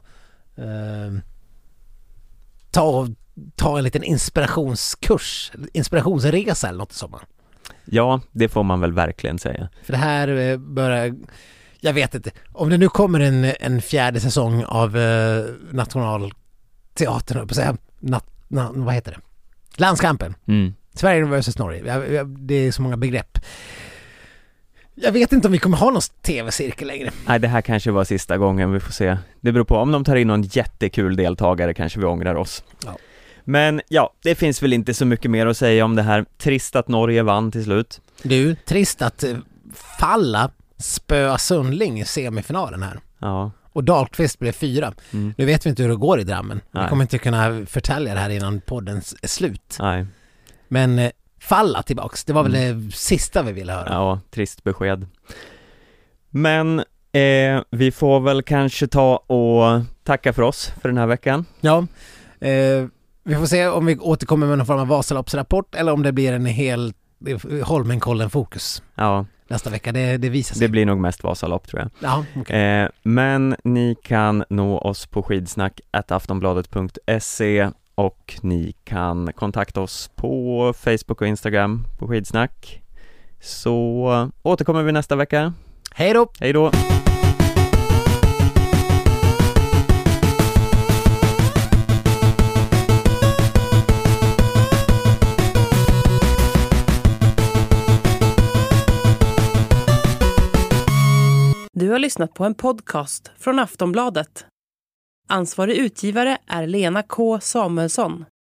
ta en liten inspirationsresa eller något sånt. Ja, det får man väl verkligen säga. För det här börjar, jag vet inte, om det nu kommer en 4:e säsong av Nationalteatern, på säga, vad heter det? Landskampen. Sverige versus Norge. Det är så många begrepp. Jag vet inte om vi kommer ha någon tv-cirkel längre. Nej, det här kanske var sista gången, vi får se. Det beror på, om de tar in någon jättekul deltagare kanske vi ångrar oss. Ja. Men ja, det finns väl inte så mycket mer att säga om det här. Trist att Norge vann till slut. Du, trist att Falla spöa Sundling i semifinalen här. Ja. Och Dahlqvist blev 4. Nu vet vi inte hur det går i Drammen. Vi kommer inte kunna förtälja det här innan poddens slut. Nej. Men Falla tillbaks, det var väl det sista vi ville höra. Ja, trist besked. Men vi får väl kanske ta och tacka för oss för den här veckan. Ja, vi får se om vi återkommer med någon form av Vasaloppsrapport eller om det blir en hel Holmenkollen-fokus. Ja. Nästa vecka, det visar sig. Det blir nog mest Vasalopp tror jag. Ja, okay. Men ni kan nå oss på skidsnack@aftonbladet.se och ni kan kontakta oss på Facebook och Instagram på Skidsnack. Så återkommer vi nästa vecka. Hej då! Hej då! Du har lyssnat på en podcast från Aftonbladet. Ansvarig utgivare är Lena K. Samuelsson.